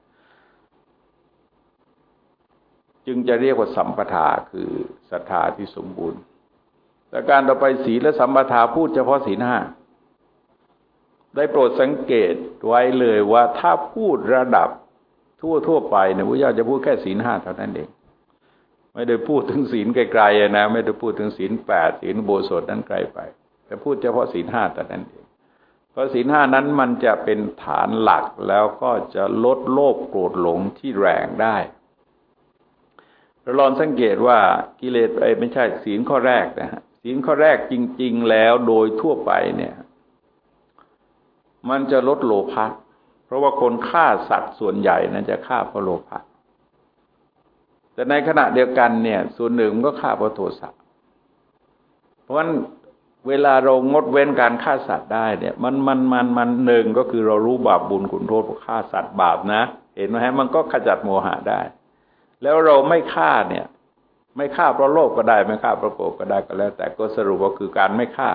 จึงจะเรียกว่าสัมปทาคือศรัทธาที่สมบูรณ์แต่การต่อไปศีลและสัมปทาพูดเฉพาะศีลห้าได้โปรดสังเกตไว้เลยว่าถ้าพูดระดับทั่วไปเนี่ยพระเจ้าจะพูดแค่ศีลห้าเท่านั้นเองไม่ได้พูดถึงศีลไกลๆนะไม่ได้พูดถึงศีล8ศีลอุโบสถนั้นไกลไปแต่พูดเฉพาะศีลห้าเท่านั้นเองเพราะศีลห้านั้นมันจะเป็นฐานหลักแล้วก็จะลดโลภโกรธหลงที่แรงได้เราลองสังเกตว่ากิเลสไม่ใช่ศีลข้อแรกนะฮะศีลข้อแรกจริงๆแล้วโดยทั่วไปเนี่ยมันจะลดโลภะเพราะว่าคนฆ่าสัตว์ส่วนใหญ่นั้นจะฆ่าเพราะโลภะแต่ในขณะเดียวกันเนี่ยส่วนหนึ่งก็ฆ่าเพราะโทสะเพราะฉะนั้นเวลาเรางดเว้นการฆ่าสัตว์ได้เนี่ยมันหนึ่งก็คือเรารู้บาปบุญคุณโทษเพราะฆ่าสัตว์บาปนะเห็นไหมฮะมันก็ขจัดโมหะได้แล้วเราไม่ฆ่าเนี่ยไม่ฆ่าเพราะโลภก็ได้ไม่ฆ่าเพราะโกรธก็ได้ก็แล้วแต่ก็สรุปก็คือการไม่ฆ่า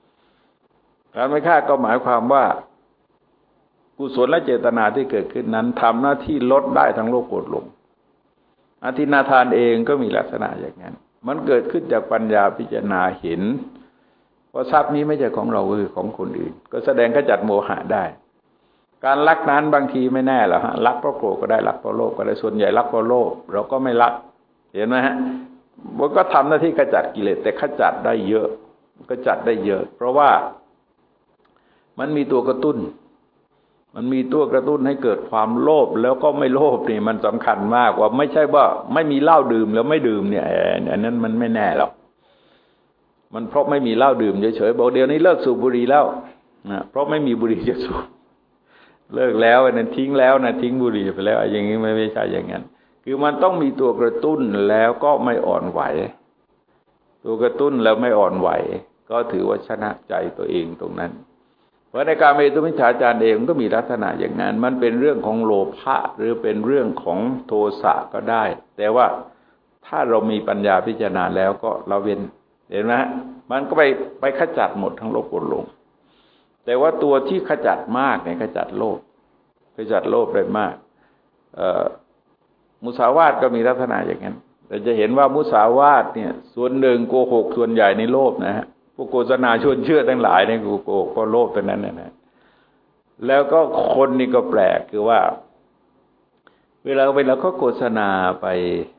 ก็หมายความว่ากุศลและเจตนาที่เกิดขึ้นนั้นทำหน้าที่ลดได้ทั้งโลภโกรธหลงอธินาทานเองก็มีลักษณะอย่างนั้นมันเกิดขึ้นจากปัญญาพิจารณาเห็นว่าทรัพย์นี้ไม่ใช่ของเราคือของคนอื่นก็แสดงขจัดโมหะได้การลักนั้นบางทีไม่แน่หรอกฮะลักเพราะโกรธก็ได้ลักเพราะโลภก็ได้ส่วนใหญ่ลักเพราะโลภเราก็ไม่ลักเห็นไหมฮะมันก็ทำหน้าที่ขจัดกิเลสแต่ขจัดได้เยอะเพราะว่ามันมีตัวกระตุ้นให้เกิดความโลภแล้วก็ไม่โลภนี่มันสำคัญมากว่าไม่ใช่ว่าไม่มีเหล้าดื่มแล้วไม่ดื่มเนี่ยอันนั้นมันไม่แน่หรอกมันเพราะไม่มีเหล้าดื่มเฉยๆบอกเดี๋ยวนี้เลิกสูบบุหรี่แล้วนะเพราะไม่มีบุหรี่จะสูบเลิกแล้วอันนั้นทิ้งแล้วนะทิ้งบุหรี่ไปแล้วอย่างนี้ไม่ใช่อย่างนั้นคือมันต้องมีตัวกระตุ้นแล้วก็ไม่อ่อนไหวตัวกระตุ้นแล้วไม่อ่อนไหวก็ถือว่าชนะใจตัวเองตรงนั้นเพราะในการเมตุมิจฉาจารเองก็มีลักษณะอย่างนั้นมันเป็นเรื่องของโลภะหรือเป็นเรื่องของโทสะก็ได้แต่ว่าถ้าเรามีปัญญาพิจารณาแล้วก็เราเว้นเห็นไหมมันก็ไปขจัดหมดทั้งโลภโกรธหลงแต่ว่าตัวที่ขจัดมากเนี่ยขจัดโลภได้มากมุสาวาทก็มีลักษณะอย่างนั้นแต่จะเห็นว่ามุสาวาทเนี่ยส่วนหนึ่งโกหกส่วนใหญ่ในโลภนะฮะพวกโฆษณาชวนเชื่อทั้งหลายเนี่ยโกหกก็โลภตัวนั้นนะแล้วก็คนนี่ก็แปลกคือว่าเวลาเขาโฆษณาไป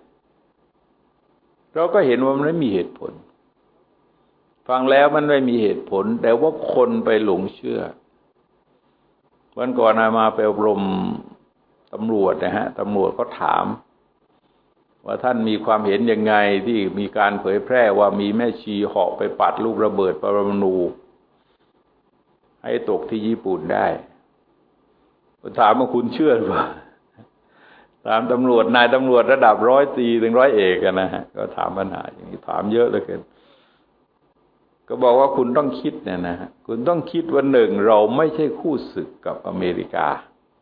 เราก็เห็นว่ามันไม่มีเหตุผลฟังแล้วมันไม่มีเหตุผลแต่ว่าคนไปหลงเชื่อวันก่อนมาไปอบรมตำรวจนะฮะตำรวจก็ถามว่าท่านมีความเห็นยังไงที่มีการเผยแพร่ว่ามีแม่ชีเหาะไปปัดลูกระเบิดปรมาณูให้ตกที่ญี่ปุ่นได้ถามว่าคุณเชื่อหรือเปล่าถามตำรวจนายตำรวจระดับ100 ถึง100 เอกนะฮะก็ถามปัญหาอย่างนี้ถามเยอะเหลือเกินก็บอกว่าคุณต้องคิดเนี่ยนะฮะคุณต้องคิดว่าหนึ่งเราไม่ใช่คู่ศึกกับอเมริกา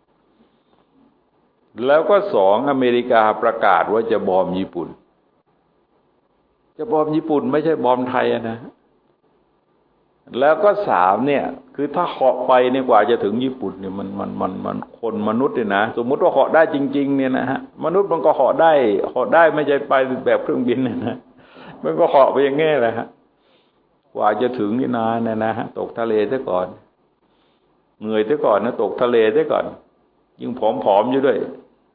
แล้วก็สองอเมริกาประกาศว่าจะบอมญี่ปุ่นไม่ใช่บอมไทยนะแล้วก็สามเนี่ยคือถ้าเหาะไปเนี่ยกว่าจะถึงญี่ปุ่นเนี่ยมันคนมนุษย์เนี่ยนะสมมุติว่าเหาะได้จริงๆเนี่ยนะฮะมนุษย์มันก็เหาะได้ไม่ใช่ไปแบบเครื่องบินเนี่ยนะมันก็เหาะไปอย่างงี้แหละฮะกว่าจะถึงนี่นานนะฮะตกทะเลซะก่อนเหนื่อยซะก่อนนะตกทะเลซะก่อนยิ่งผอมๆอยู่ด้วย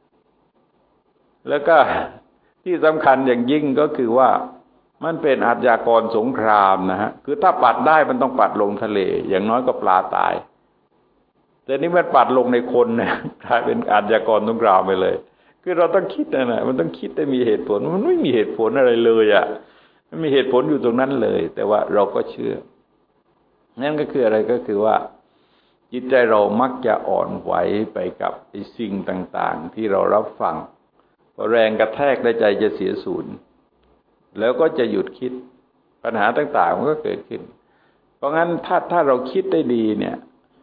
แล้วก็ที่สำคัญอย่างยิ่งก็คือว่ามันเป็นอาชญากรสงครามนะฮะคือถ้าปัดได้มันต้องปัดลงทะเลอย่างน้อยก็ปลาตายแต่นี่มันปัดลงในคนนะกลายเป็นอาชญากรสงครามไปเลยคือเราต้องคิดนะมันต้องคิดได้มีเหตุผลมันไม่มีเหตุผลอะไรเลยอ่ะไม่มีเหตุผลอยู่ตรงนั้นเลยแต่ว่าเราก็เชื่อนั่นก็คืออะไรก็คือว่าจิตใจเรามักจะอ่อนไหวไปกับไอ้สิ่งต่างๆที่เรารับฟังพอแรงกระแทกในใจจะเสียศูนย์แล้วก็จะหยุดคิดปัญหาต่างๆมันก็เกิดขึ้นเพราะงั้นถ้าเราคิดได้ดีเนี่ย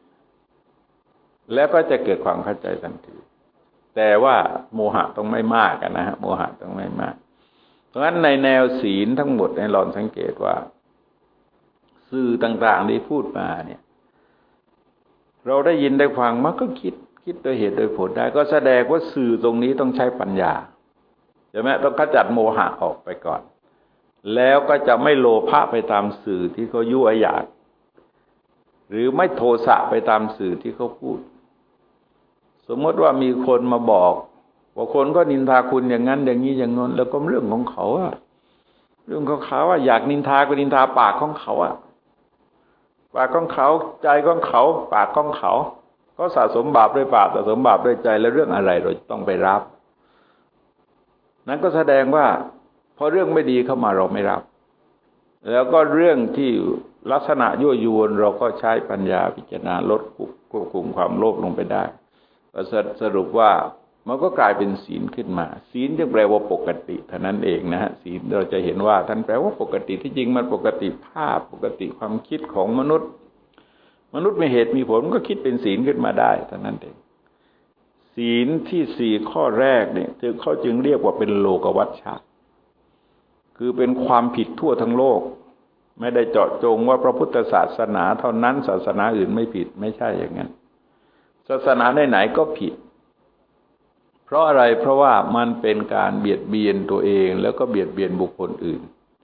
แล้วก็จะเกิดความเข้าใจทันทีแต่ว่าโมหะต้องไม่มากนะฮะโมหะต้องไม่มากเพราะงั้นในแนวศีลทั้งหมดเนี่ยเราสังเกตว่าสื่อต่างๆที่พูดมาเนี่ยเราได้ยินได้ฟังมันก็คิดโดยเหตุโดยผลได้ก็แสดงว่าสื่อตรงนี้ต้องใช้ปัญญาใช่ไหมต้องขจัดโมหะออกไปก่อนแล้วก็จะไม่โลภะไปตามสื่อที่เขายั่วอยากหรือไม่โทสะไปตามสื่อที่เขาพูดสมมติว่ามีคนมาบอกว่าคนก็นินทาคุณอย่างนั้นอย่างนี้อย่างนั้นแล้วก็เรื่องของเขาอะเรื่องของเขาอะอยากนินทาก็นินทาปากของเขาอะปากของเขาใจของเขาปากของเขาก็สะสมบาปด้วยปากสะสมบาปด้วยใจแล้วเรื่องอะไรเราต้องไปรับนั้นก็แสดงว่าพอเรื่องไม่ดีเข้ามาเราไม่รับแล้วก็เรื่องที่ลักษณะยั่วยวนเราก็ใช้ปัญญาพิจารณาลดควบคุมความโลภลงไปได้ก็สรุปว่ามันก็กลายเป็นศีลขึ้นมาศีลจึงแปลว่าปกติเท่านั้นเองนะฮะศีลเราจะเห็นว่าท่านแปลว่าปกติที่จริงมันปกติภาพปกติความคิดของมนุษย์มีเหตุมีผลก็คิดเป็นศีลขึ้นมาได้เท่านั้นเองศีลที่4ข้อแรกเนี่ยเขาจึงเรียกว่าเป็นโลกวัชชะคือเป็นความผิดทั่วทั้งโลกไม่ได้เจาะจงว่าพระพุทธศาสนาเท่านั้นศาสนาอื่นไม่ผิดไม่ใช่อย่างนั้นศาสนาไหนๆก็ผิดเพราะอะไรเพราะว่ามันเป็นการเบียดเบียนตัวเองแล้วก็เบียดเบียนบุคคลอื่น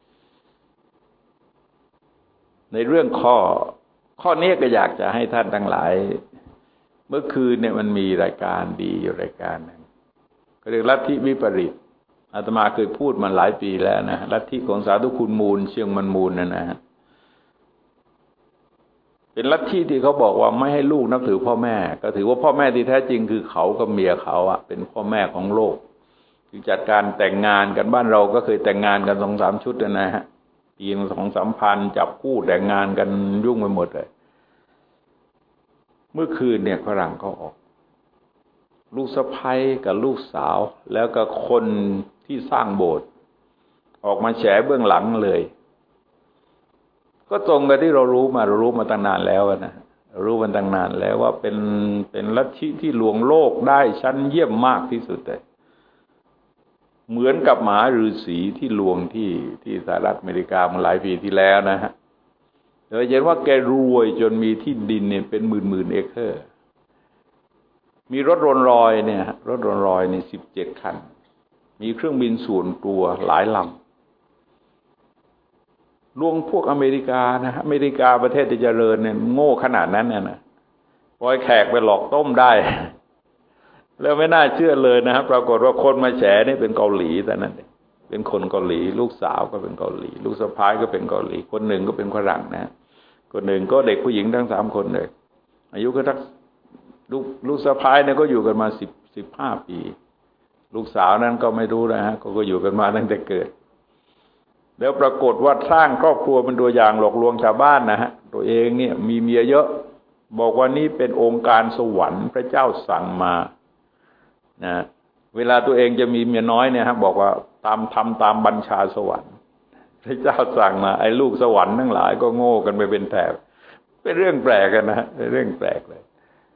ในเรื่องข้อนี้ก็อยากจะให้ท่านทั้งหลายเมื่อคืนเนี่ยมันมีรายการดีอยู่รายการนึงก็เรียกลัทธิวิปริตอาตมาเคยพูดมาหลายปีแล้วนะลัทธิของสาธุคุณมูลเชียงมันมูลนะฮะเป็นลัทธิที่เขาบอกว่าไม่ให้ลูกนับถือพ่อแม่ก็ถือว่าพ่อแม่ที่แท้จริงคือเขากับเมียเขาอะเป็นพ่อแม่ของโลกคือจัดการแต่งงานกันบ้านเราก็เคยแต่งงานกัน2-3 ชุดนะฮะปีละ2-3 พันจับคู่แต่งงานกันยุ่งไปหมดเลยเมื่อคืนเนี่ยฝรั่งเขาออกลูกสะใภ้กับลูกสาวแล้วก็คนที่สร้างโบสถ์ออกมาแฉเบื้องหลังเลยก็ตรงกับที่เรารู้มาตั้งนานแล้วนะรู้มันตั้งนานแล้วว่าเป็นลัทธิที่ลวงโลกได้ชั้นเยี่ยมมากที่สุดเลยเหมือนกับมหาฤาษีที่ลวงที่สหรัฐอเมริกามาหลายปีที่แล้วนะฮะเราเห็นว่าแกรวยจนมีที่ดินเนี่ยเป็นหมื่นเอเคอร์มีรถโรลส์รอยซ์เนี่ยรถโรลส์รอยซ์นี่17 คันมีเครื่องบินส่วนตัวหลายลำลวงพวกอเมริกานะอเมริกาประเทศที่เจริญเนี่ยโง่ขนาดนั้นเนี่ยนะปล่อยแขกไปหลอกต้มได้แล้วไม่น่าเชื่อเลยนะครับปรากฏว่าคนมาแฉนี่เป็นเกาหลีแต่นั้นเป็นคนเกาหลีลูกสาวก็เป็นเกาหลีลูกสะใภ้ก็เป็นเกาหลีคนหนึ่งก็เป็นฝรั่งนะคนหนึ่งก็เด็กผู้หญิงทั้ง3 คนเลยอายุก็ทักลูกสะใภ้เนี่ยก็อยู่กันมา15 ปีลูกสาวนั้นก็ไม่รู้นะฮะก็อยู่กันมาตั้งแต่เกิดแล้วปรากฏว่าสร้างครอบครัวเป็นตัวอย่างหลอกลวงชาวบ้านนะฮะตัวเองเนี่ยมีเมียเยอะบอกว่านี่เป็นองค์การสวรรค์พระเจ้าสั่งมานะเวลาตัวเองจะมีเมียน้อยเนี่ยฮะบอกว่าทำตามบัญชาสวรรค์พระเจ้าสั่งมาไอ้ลูกสวรรค์ทั้งหลายก็โง่กันไปเป็นแถบเป็นเรื่องแปลกกันนะเป็นเรื่องแปลกเลย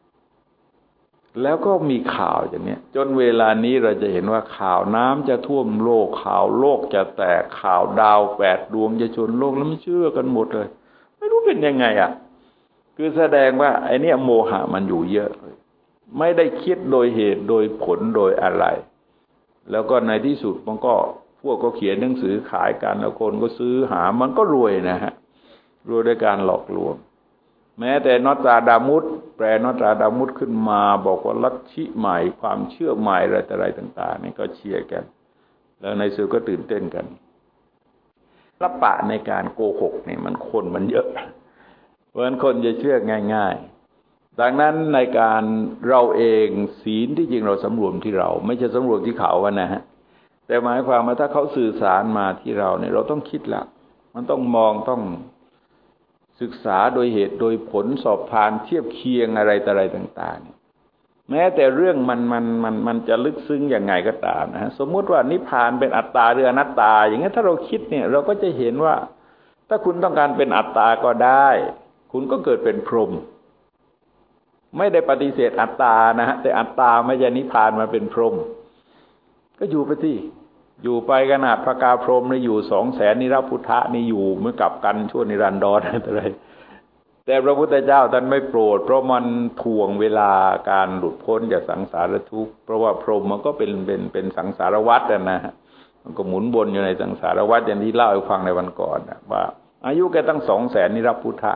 แล้วก็มีข่าวอย่างนี้จนเวลานี้เราจะเห็นว่าข่าวน้ำจะท่วมโลกข่าวโลกจะแตกข่าวดาว8 ดวงจะชนโลกแล้วไม่เชื่อกันหมดเลยไม่รู้เป็นยังไงอ่ะคือแสดงว่าไอ้นี่โมหะมันอยู่เยอะไม่ได้คิดโดยเหตุโดยผลโดยอะไรแล้วก็ในที่สุดมันก็พวกก็เขียนหนังสือขายกันแล้วคนก็ซื้อหามันก็รวยนะฮะรวยด้วยการหลอกลวงแม้แต่นอตราดามุสแปลนอตราดามุสขึ้นมาบอกว่าลัทธิใหม่ความเชื่อใหม่อะไรต่างๆนี่ก็เชียร์กันแล้วในสื่อก็ตื่นเต้นกันลับปะในการโกหกนี่มันเยอะเพราะฉะนั้นคนจะเชื่อง่ายๆดังนั้นในการเราเองศีลที่จริงเราสำรวมที่เราไม่ใช่สำรวมที่เขาอะนะฮะแต่หมายความว่าถ้าเขาสื่อสารมาที่เราเนี่ยเราต้องคิดละมันต้องมองต้องศึกษาโดยเหตุโดยผลสอบทานเทียบเคียงอะไรต่างๆแม้แต่เรื่องมันจะลึกซึ้งอย่างไงก็ตามนะฮะสมมุติว่านิพพานเป็นอัตตาหรืออนัตตาอย่างงี้ถ้าเราคิดเนี่ยเราก็จะเห็นว่าถ้าคุณต้องการเป็นอัตตาก็ได้คุณก็เกิดเป็นพรหมไม่ได้ปฏิเสธอัตตานะฮะแต่อัตตาไม่ใช่นิพพานมาเป็นพรหมก็อยู่ไปที่อยู่ไปขนาดพระกาพรหมนี่อยู่200,000นิรพุทธะนี่อยู่เหมือนกับกันชั่วนิรันดรอะไรแต่พระพุทธเจ้าท่านไม่โปรดเพราะมันถ่วงเวลาการหลุดพ้นจากสังสารทุกข์เพราะว่าพรหมมันก็เป็นสังสารวัฏนะฮะมันก็หมุนวนอยู่ในสังสารวัฏอย่างที่เล่าให้ฟังในวันก่อนว่าอายุแกตั้ง200,000นิรพุทธะ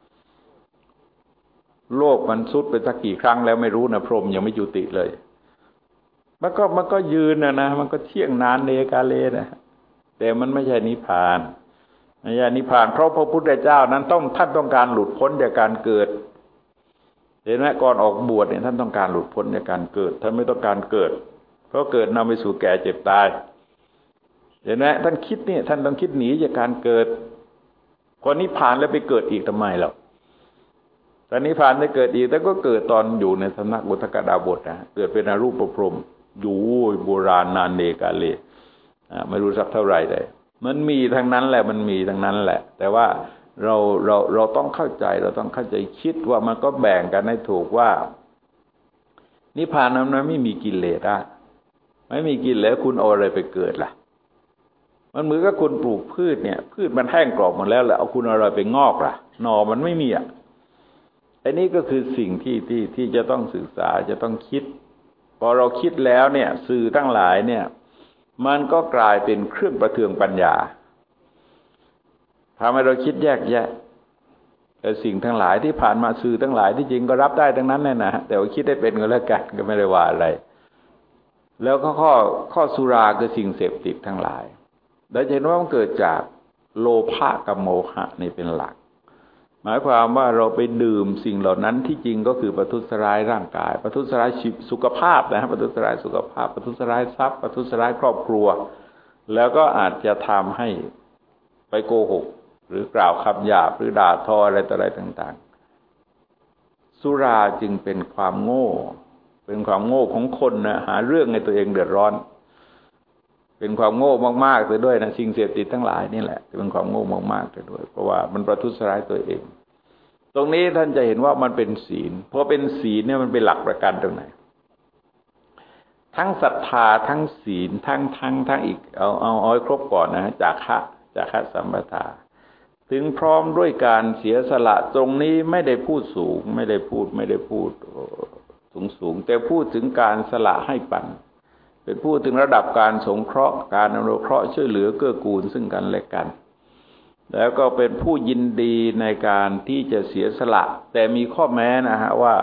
โลกมันสุดไปสักกี่ครั้งแล้วไม่รู้นะพรหมยังไม่ยุติเลยมันก็ยืนนะมันก็เที่ยงนานเนกาเลนะแต่มันไม่ใช่นิพพานไม่ใช่นิพพานเพราะพระพุทธเจ้านั้นท่านต้องการหลุดพ้นจากการเกิดเห็นไหมก่อนออกบวชเนี่ยท่านต้องการหลุดพ้นจากการเกิดท่านไม่ต้องการเกิดเพราะเกิดนำไปสู่แก่เจ็บตายเห็นไหมท่านคิดเนี่ยท่านต้องคิดหนีจากการเกิดพอนิพพานแล้วไปเกิดอีกทำไมหรอกตอนนิพพานได้เกิดอีกแต่ก็เกิดตอนอยู่ในสำนักอุทกดาบทนะเกิดเป็นอรูปพรหมอยู่โบราณนานเนกาเลไม่รู้สักเท่าไหร่เลยมันมีทั้งนั้นแหละมันมีทั้งนั้นแหละแต่ว่าเราต้องเข้าใจเราต้องเข้าใจคิดว่ามันก็แบ่งกันให้ถูกว่านิพพานนั้นไม่มีกิเลสอ่ะไม่มีกิเลสคุณเอาอะไรไปเกิดล่ะมันเหมือนกับคุณปลูกพืชเนี่ยพืชมันแห้งกรอบหมดแล้วเอาคุณเอาอะไรไปงอกล่ะหน่อมันไม่มีอ่ะอันนี้ก็คือสิ่งที่จะต้องศึกษาจะต้องคิดพอเราคิดแล้วเนี่ยสื่อทั้งหลายเนี่ยมันก็กลายเป็นเครื่องประเทืองปัญญาทำให้เราคิดแยกแยะแต่สิ่งทั้งหลายที่ผ่านมาสื่อทั้งหลายที่จริงก็รับได้ทั้งนั้นแหละนะแต่ว่าคิดได้เป็นก็แล้วกันก็ไม่ได้ว่าอะไรแล้วก็ข้อสุราคือสิ่งเสพติดทั้งหลายเราจะเห็นว่ามันเกิดจากโลภะกับโมหะนี่เป็นหลักหมายความว่าเราไปดื่มสิ่งเหล่านั้นที่จริงก็คือประทุษร้ายร่างกายประทุษร้ายสุขภาพนะประทุษร้ายสุขภาพประทุษร้ายทรัพย์ประทุษร้ายครอบครัวแล้วก็อาจจะทำให้ไปโกหกหรือกล่าวคำหยาบหรือด่าทออะไรต่ออะไรต่างๆสุราจึงเป็นความโง่เป็นความโง่ของคนนะหาเรื่องให้ตัวเองเดือดร้อนเป็นความโง่มากๆเลยด้วยนะสิ่งเสพติดทั้งหลายนี่แหละเป็นความโง่มากๆเลยด้วยเพราะว่ามันประทุษร้ายตัวเองตรงนี้ท่านจะเห็นว่ามันเป็นศีลพอเป็นศีลเนี่ยมันเป็นหลักประกันตรงไหนทั้งศรัทธาทั้งศีลทั้งอีกเอาให้ครบก่อนนะจาคะสัมปทาถึงพร้อมด้วยการเสียสละตรงนี้ไม่ได้พูดสูงไม่ได้พูดสูงแต่พูดถึงการสละให้ปันเป็นพูดถึงระดับการสงเคราะห์การอนุเคราะห์ช่วยเหลือเกื้อกูลซึ่งกันและกันแล้วก็เป็นผู้ยินดีในการที่จะเสียสละแต่มีข้อแม้นะฮะว่า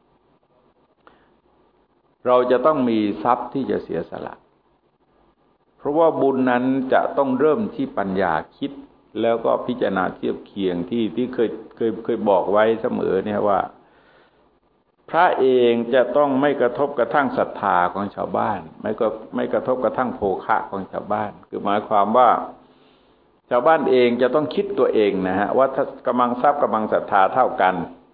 เราจะต้องมีทรัพย์ที่จะเสียสละเพราะว่าบุญนั้นจะต้องเริ่มที่ปัญญาคิดแล้วก็พิจารณาเทียบเคียงที่เคยบอกไว้เสมอเนี่ยว่าพระเองจะต้องไม่กระทบกระทั่งศรัทธาของชาวบ้านไม่กระทบกระทั่งโภคะของชาวบ้านคือหมายความว่าชาวบ้านเองจะต้องคิดตัวเองนะฮะว่าถ้ากำลังทรัพย์กำลังศรัทธาเท่ากัน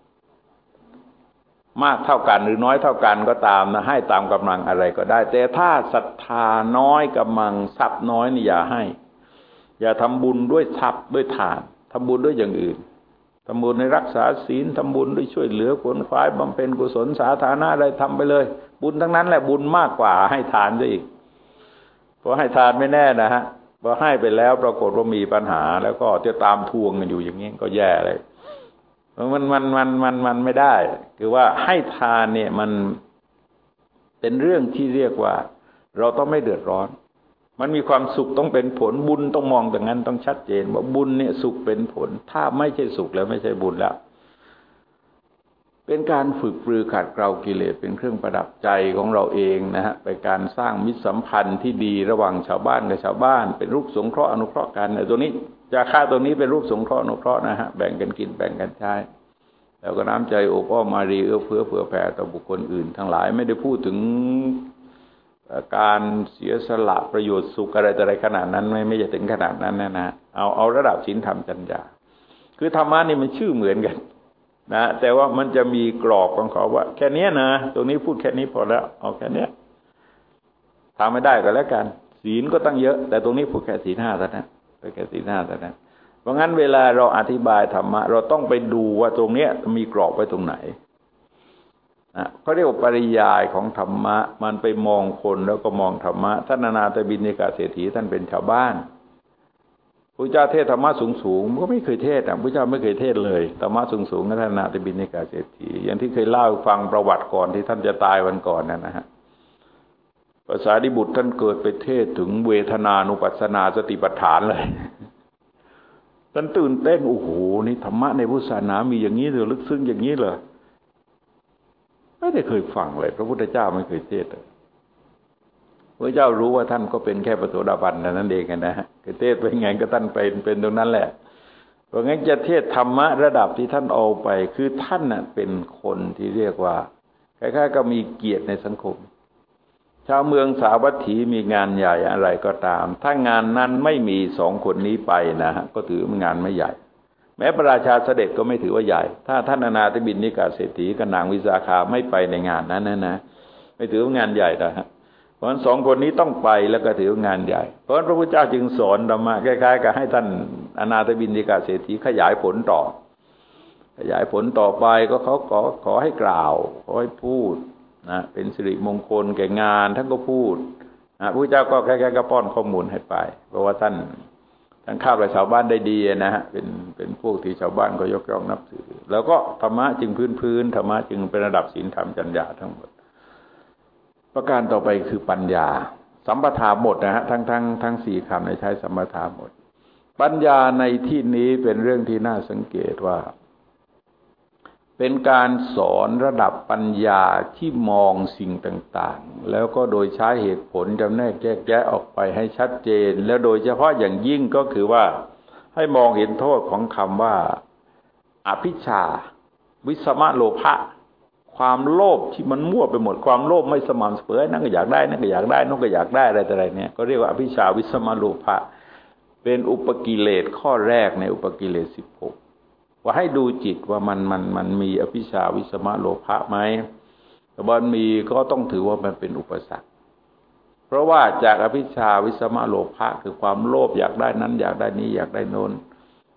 มากเท่ากันหรือน้อยเท่ากันก็ตามนะให้ตามกำลังอะไรก็ได้แต่ถ้าศรัทธาน้อยกำลังทรัพย์น้อยนี่อย่าทำบุญด้วยทรัพย์ด้วยทานทำบุญด้วยอย่างอื่นทำบุญในรักษาศีลทำบุญด้วยช่วยเหลือขวนขวายบำเพ็ญกุศลสาธารณะอะไรทำไปเลยบุญทั้งนั้นแหละบุญมากกว่าให้ทานซะอีกเพราะให้ทานไม่แน่นะฮะพอให้ไปแล้วปรากฏว่ามีปัญหาแล้วก็จะตามทวงกันอยู่อย่างนี้ก็แย่เลยมันไม่ได้คือว่าให้ทานเนี่ยมันเป็นเรื่องที่เรียกว่าเราต้องไม่เดือดร้อนมันมีความสุขต้องเป็นผลบุญต้องมองอย่างนั้นต้องชัดเจนว่าบุญเนี่ยสุขเป็นผลถ้าไม่ใช่สุขแล้วไม่ใช่บุญแล้วเป็นการฝึกปรือขัดเกลากิเลสเป็นเครื่องประดับใจของเราเองนะฮะเป็นการสร้างมิตรสัมพันธ์ที่ดีระหว่างชาวบ้านกับชาวบ้านเป็นรูปสงเคราะห์อนุเคราะห์กันตัวนี้จาคะตัวนี้เป็นรูปสงเคราะห์อนุเคราะห์นะฮะแบ่งกันกินแบ่งกันใช้แล้วก็น้ำใจอบอ้อมอารีเอื้อเฟื้อแผ่ต่อบุคคลอื่นทั้งหลายไม่ได้พูดถึงการเสียสละประโยชน์สุขอะไรขนาดนั้นไม่จะถึงขนาดนั้นนะเอาระดับศีลธรรมจัญญาคือธรรมะนี่มันชื่อเหมือนกันนะแต่ว่ามันจะมีกรอบของเขาว่าแค่นี้นะตรงนี้พูดแค่นี้พอแล้วเอาแค่นี้ทำไม่ได้ก็แล้วกันศีลก็ตั้งเยอะแต่ตรงนี้พูดแค่ศีล5เท่านั้นแค่ศีล5เท่านั้นเพราะงั้นเวลาเราอธิบายธรรมะเราต้องไปดูว่าตรงนี้มีกรอบไว้ตรงไหนเขาเรียกว่าปริยายของธรรมะมันไปมองคนแล้วก็มองธรรมะท่านอนาถบิณฑิกเศรษฐีท่านเป็นชาวบ้านพระเจ้าเทศธรรมะสูงก็ไม่เคยเทศพระเจ้าไม่เคยเทศเลยธรรมะสูงๆกับท่านอนาถบิณฑิกเศรษฐีอย่างที่เคยเล่าฟังประวัติก่อนที่ท่านจะตายวันก่อนนะฮะภาษาดิบุตรท่านเกิดไปเทศถึงเวทนานุปัสสนาสติปัฏฐานเลยท่านตื่นเต้นโอ้โหนี่ธรรมะในพุทธศาสนามีอย่างนี้เลยลึกซึ้งอย่างนี้เลยไม่ได้เคยฟังเลยพระพุทธเจ้าไม่เคยเทศพระเจ้ารู้ว่าท่านก็เป็นแค่พระโสดาบันนั่นเองนะฮะเทศไปไงก็ท่านเป็นตรงนั้นแหละเพราะงั้นจะเทศธรรมะระดับที่ท่านเอาไปคือท่านน่ะเป็นคนที่เรียกว่าคล้ายๆก็มีเกียรติในสังคมชาวเมืองสาวัตถีมีงานใหญ่อะไรก็ตามถ้างานนั้นไม่มี2 คนนี้ไปนะฮะก็ถืองานไม่ใหญ่แม้พระราชาเสด็จก็ไม่ถือว่าใหญ่ถ้าท่านอนาถบิณฑิกเศรษฐีกับนางวิสาขาไม่ไปในงานนั้นนะไม่ถือว่างานใหญ่นะฮะเพราะฉะนั้น2 คนนี้ต้องไปแล้วก็ถือว่างานใหญ่เพราะฉะนั้นพระพุทธเจ้าจึงสอนธรรมะคล้ายๆกับให้ท่านอนาถบิณฑิกเศรษฐีขยายผลต่อไปก็เขาขอให้กล่าวขอให้พูดนะเป็นสิริมงคลแก่งานท่านก็พูดนะพระพุทธเจ้าก็แค่ก็ป้อนข้อมูลให้ไปเพราะว่าท่านเข้าไปชาวบ้านได้ดีนะฮะเป็นพวกที่ชาวบ้านก็ยกย่องนับถือแล้วก็ธรรมะจึงพื้นธรรมะจึงเป็นระดับศีลธรรมจัญญาทั้งหมดประการต่อไปคือปัญญาสัมปทาหมดนะฮะทั้ง4 คำในใช้สัมปทาหมดปัญญาในที่นี้เป็นเรื่องที่น่าสังเกตว่าเป็นการสอนระดับปัญญาที่มองสิ่งต่างๆแล้วก็โดยใช้เหตุผลจำแนกแยกแยะออกไปให้ชัดเจนและโดยเฉพาะอย่างยิ่งก็คือว่าให้มองเห็นโทษของคำว่าอภิชฌาวิสมะโลภะความโลภที่มันมั่วไปหมดความโลภไม่สม่ำเสมอนั่นก็อยากได้นั่นก็อยากได้นั่นก็อยากได้อะไรแต่อะไรเนี่ยก็เรียกว่าอภิชฌาวิสมะโลภะเป็นอุปกิเลสข้อแรกในอุปกิเลส16ว่าให้ดูจิตว่ามันมีอภิชฌาวิสมะโลภะไหมถ้ามันมีก็ต้องถือว่ามันเป็นอุปสรรคเพราะว่าจากอภิชฌาวิสมะโลภะคือความโลภอยากได้นั้นอยากได้นี้อยากได้โน้น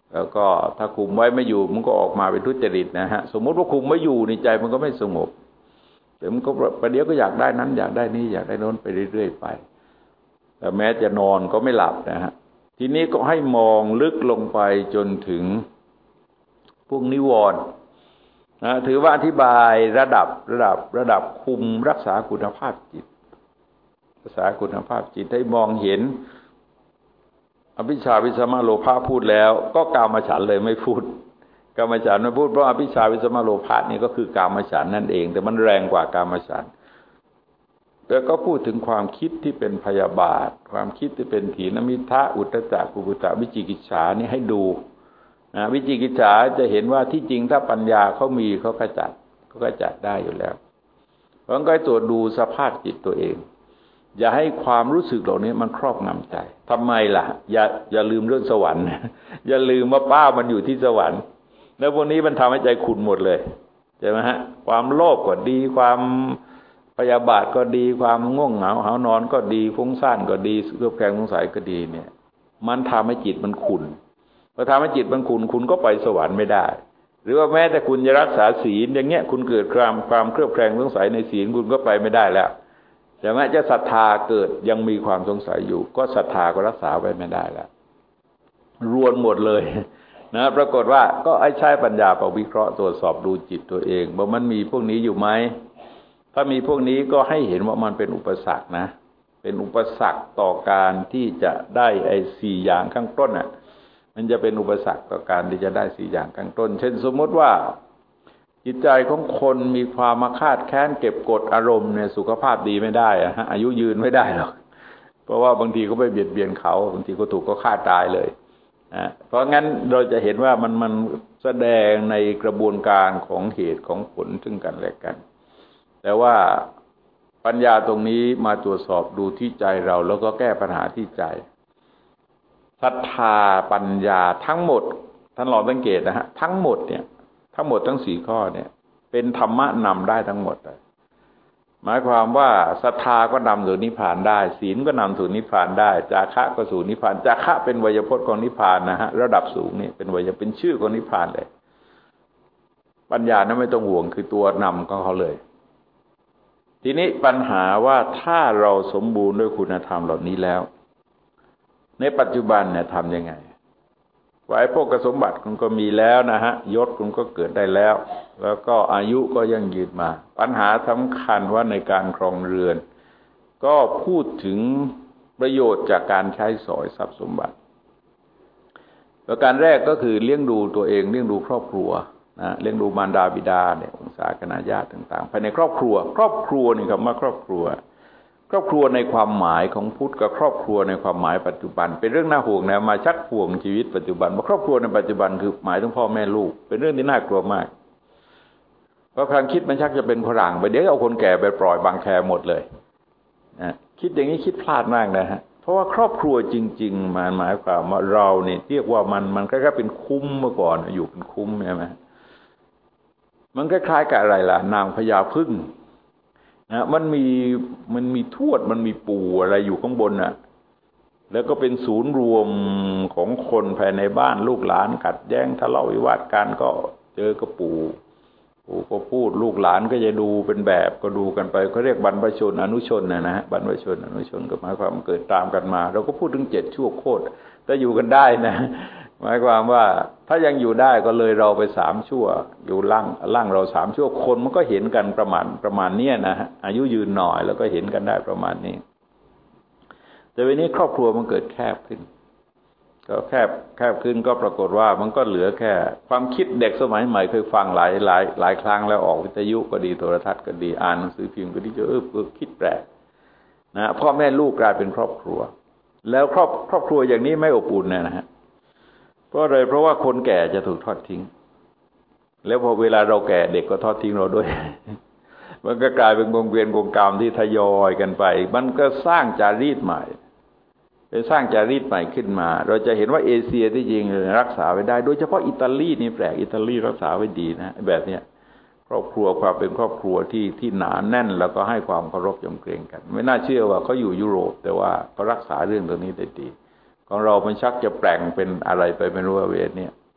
แล้วก็ถ้าคุมไว้ไม่อยู่มันก็ออกมาเป็นทุจริตนะฮะสมมติว่าคุมไม่อยู่ในใจมันก็ไม่สงบเดี๋ยวมันก็ประเดี๋ยวก็อยากได้นั้นอยากได้นี้อยากได้โน้นไปเรื่อยๆไปแต่แม้จะนอนก็ไม่หลับนะฮะทีนี้ก็ให้มองลึกลงไปจนถึงพวกนิวรณ์นะถือว่าอธิบายระดับคุมรักษาคุณภาพจิตรักษาคุณภาพจิตให้มองเห็นอภิชฌาวิสมะโลภะพูดแล้วก็กามฉันท์เลยไม่พูดกามฉันท์ไม่พูดเพราะอภิชฌาวิสมะโลภะนี่ก็คือกามฉันท์นั่นเองแต่มันแรงกว่ากามฉันท์แล้วก็พูดถึงความคิดที่เป็นพยาบาทความคิดที่เป็นถีนมิทธะอุทธัจจะกุกุจจะวิจิกิจฉานี่ให้ดูนะวิจิกิจฉาจะเห็นว่าที่จริงถ้าปัญญาเขามีเขาก็จัดได้อยู่แล้วเพราะงั้นก็ให้ตรวจดูสภาพจิตตัวเองอย่าให้ความรู้สึกเหล่านี้มันครอบงำใจทำไมล่ะอย่าลืมเรื่องสวรรค์อย่าลืมว่าป้ามันอยู่ที่สวรรค์แล้วพวกนี้มันทำให้ใจขุ่นหมดเลยใช่ไหมฮะความโลภก็ดีความพยาบาทก็ดีความง่วงเหงาหานอนก็ดีฟุ้งซ่านก็ดีเครือบแคลงสงสัยก็ดีเนี่ยมันทำให้จิตมันขุ่นพอทำให้จิตมันขุ่นคุณก็ไปสวรรค์ไม่ได้หรือว่าแม้แต่คุณจะรักษาศีลอย่างเงี้ยคุณเกิดความเครือบแคลงสงสัยในศีลคุณก็ไปไม่ได้แล้วแต่แม้จะศรัทธาเกิดยังมีความสงสัยอยู่ก็ศรัทธาก็รักษาไว้ไม่ได้แล้วรวนหมดเลยนะปรากฏว่าก็ไอ้ใช้ปัญญาไปวิเคราะห์ตรวจสอบดูจิตตัวเองว่ามันมีพวกนี้อยู่ไหมถ้ามีพวกนี้ก็ให้เห็นว่ามันเป็นอุปสรรคนะเป็นอุปสรรคต่อการที่จะได้ไอ้สี่อย่างข้างต้นน่ะมันจะเป็นอุปสรรคต่อการที่จะได้สี่อย่างข้างต้นเช่นสมมติว่าจิตใจของคนมีความมาคาดแค้นเก็บกดอารมณ์เนี่ยสุขภาพดีไม่ได้อายุยืนไม่ได้หรอกเพราะว่าบางทีก็ไปเบียดเบียนเขาบางทีก็ถูกก็ฆ่าตายเลยเพราะงั้นเราจะเห็นว่ามันแสดงในกระบวนการของเหตุของผลซึ่งกันและกันแต่ว่าปัญญาตรงนี้มาตรวจสอบดูที่ใจเราแล้วก็แก้ปัญหาที่ใจศรัทธาปัญญาทั้งหมดท่านลองสังเกตนะฮะทั้งหมดทั้งสี่ข้อเนี่ยเป็นธรรมะนำได้ทั้งหมดเลยหมายความว่าศรัทธาก็นำสู่นิพพานได้ศีลก็นำสู่นิพพานได้จาคะก็สู่นิพพานจาคะเป็นไวยพจน์ของนิพพานนะฮะระดับสูงนี่เป็นชื่อของนิพพานเลยปัญญานั้นไม่ต้องห่วงคือตัวนำของเขาเลยทีนี้ปัญหาว่าถ้าเราสมบูรณ์ด้วยคุณธรรมเหล่านี้แล้วในปัจจุบันเนี่ยทำยังไงว่าไอ้พวกสมบัติคุณก็มีแล้วนะฮะยศคุณก็เกิดได้แล้วแล้วก็อายุก็ยังยืนมาปัญหาสำคัญว่าในการครองเรือนก็พูดถึงประโยชน์จากการใช้สอยทรัพย์สมบัติประการแรกก็คือเลี้ยงดูตัวเองเลี้ยงดูครอบครัวนะเลี้ยงดูมารดาบิดาเนี่ยวงศาคณาญาติต่างๆภายในครอบครัวนี่คำว่าครอบครัวในความหมายของพุทธกับครอบครัวในความหมายปัจจุบันเป็นเรื่องน่าห่วงนะมาชักห่วงชีวิตปัจจุบันว่าครอบครัวในปัจจุบันคือหมายถึงพ่อแม่ลูกเป็นเรื่องที่น่ากลัวมากเพราะความคิดมันชักจะเป็นฝรั่งไปเดี๋ยวเอาคนแก่ไปปล่อยบางแคหมดเลยนะคิดอย่างนี้คิดพลาดมากนะฮะเพราะว่าครอบครัวจริงๆมันหมายความว่าเราเนี่ยเรียกว่ามันคล้ายๆเป็นคุ้มเมื่อก่อนอยู่เป็นคุ้มใช่ไหมมันคล้ายๆกับอะไรล่ะนางพญาผึ้งนะมันมีทวดมันมีปู่อะไรอยู่ข้างบนน่ะแล้วก็เป็นศูนย์รวมของคนภายในบ้านลูกหลานขัดแย้งทะเลาะวิวาทกันก็เจอกับปู่ก็พูดลูกหลานก็จะดูเป็นแบบก็ดูกันไปเขาเรียกบรรพชนอนุชนนะฮะบรรพชนอนุชนก็หมายความเกิดตามกันมาเราก็พูดถึง7ชั่วโคตรถ้าอยู่กันได้นะหมายความว่าถ้ายังอยู่ได้ก็เลยเราไป3ชั่วอยู่ล่างเรา3ชั่วคนมันก็เห็นกันประมาณนี้นะฮะอายุยืนหน่อยแล้วก็เห็นกันได้ประมาณนี้แต่วันนี้ครอบครัวมันเกิดแคบขึ้นก็แคบขึ้นก็ปรากฏว่ามันก็เหลือแค่ความคิดเด็กสมัยใหม่เคยฟังหลายครั้งแล้วออกวิทยุก็ดีโทรทัศน์ก็ดีอ่านหนังสือพิมพ์ก็ดีคิดแปลกนะพ่อแม่ลูกกลายเป็นครอบครัวแล้วครอบครัวอย่างนี้ไม่อบอุ่นนะฮะเพราะอะไรเพราะว่าคนแก่จะถูกทอดทิ้งแล้วพอเวลาเราแก่เด็กก็ทอดทิ้งเราด้วย มันก็กลายเป็นวงเวียนวงกรรมที่ทยอยกันไปมันก็สร้างจารีตใหม่เป็นสร้างจารีตใหม่ขึ้นมาเราจะเห็นว่าเอเชียที่จริงรักษาไว้ได้โดยเฉพาะอิตาลีนี่แปลกอิตาลีรักษาไว้ดีนะแบบเนี้ยครอบครัวความเป็นครอบครัวที่หนาแน่นแล้วก็ให้ความเคารพยำเกรงกันไม่น่าเชื่อว่าเขาอยู่ยุโรปแต่ว่าเขารักษาเรื่องตรงนี้ได้ดีของเรามันชักจะแปลงเป็นอะไรไปไม่รู้ว่าเวทเนี่ย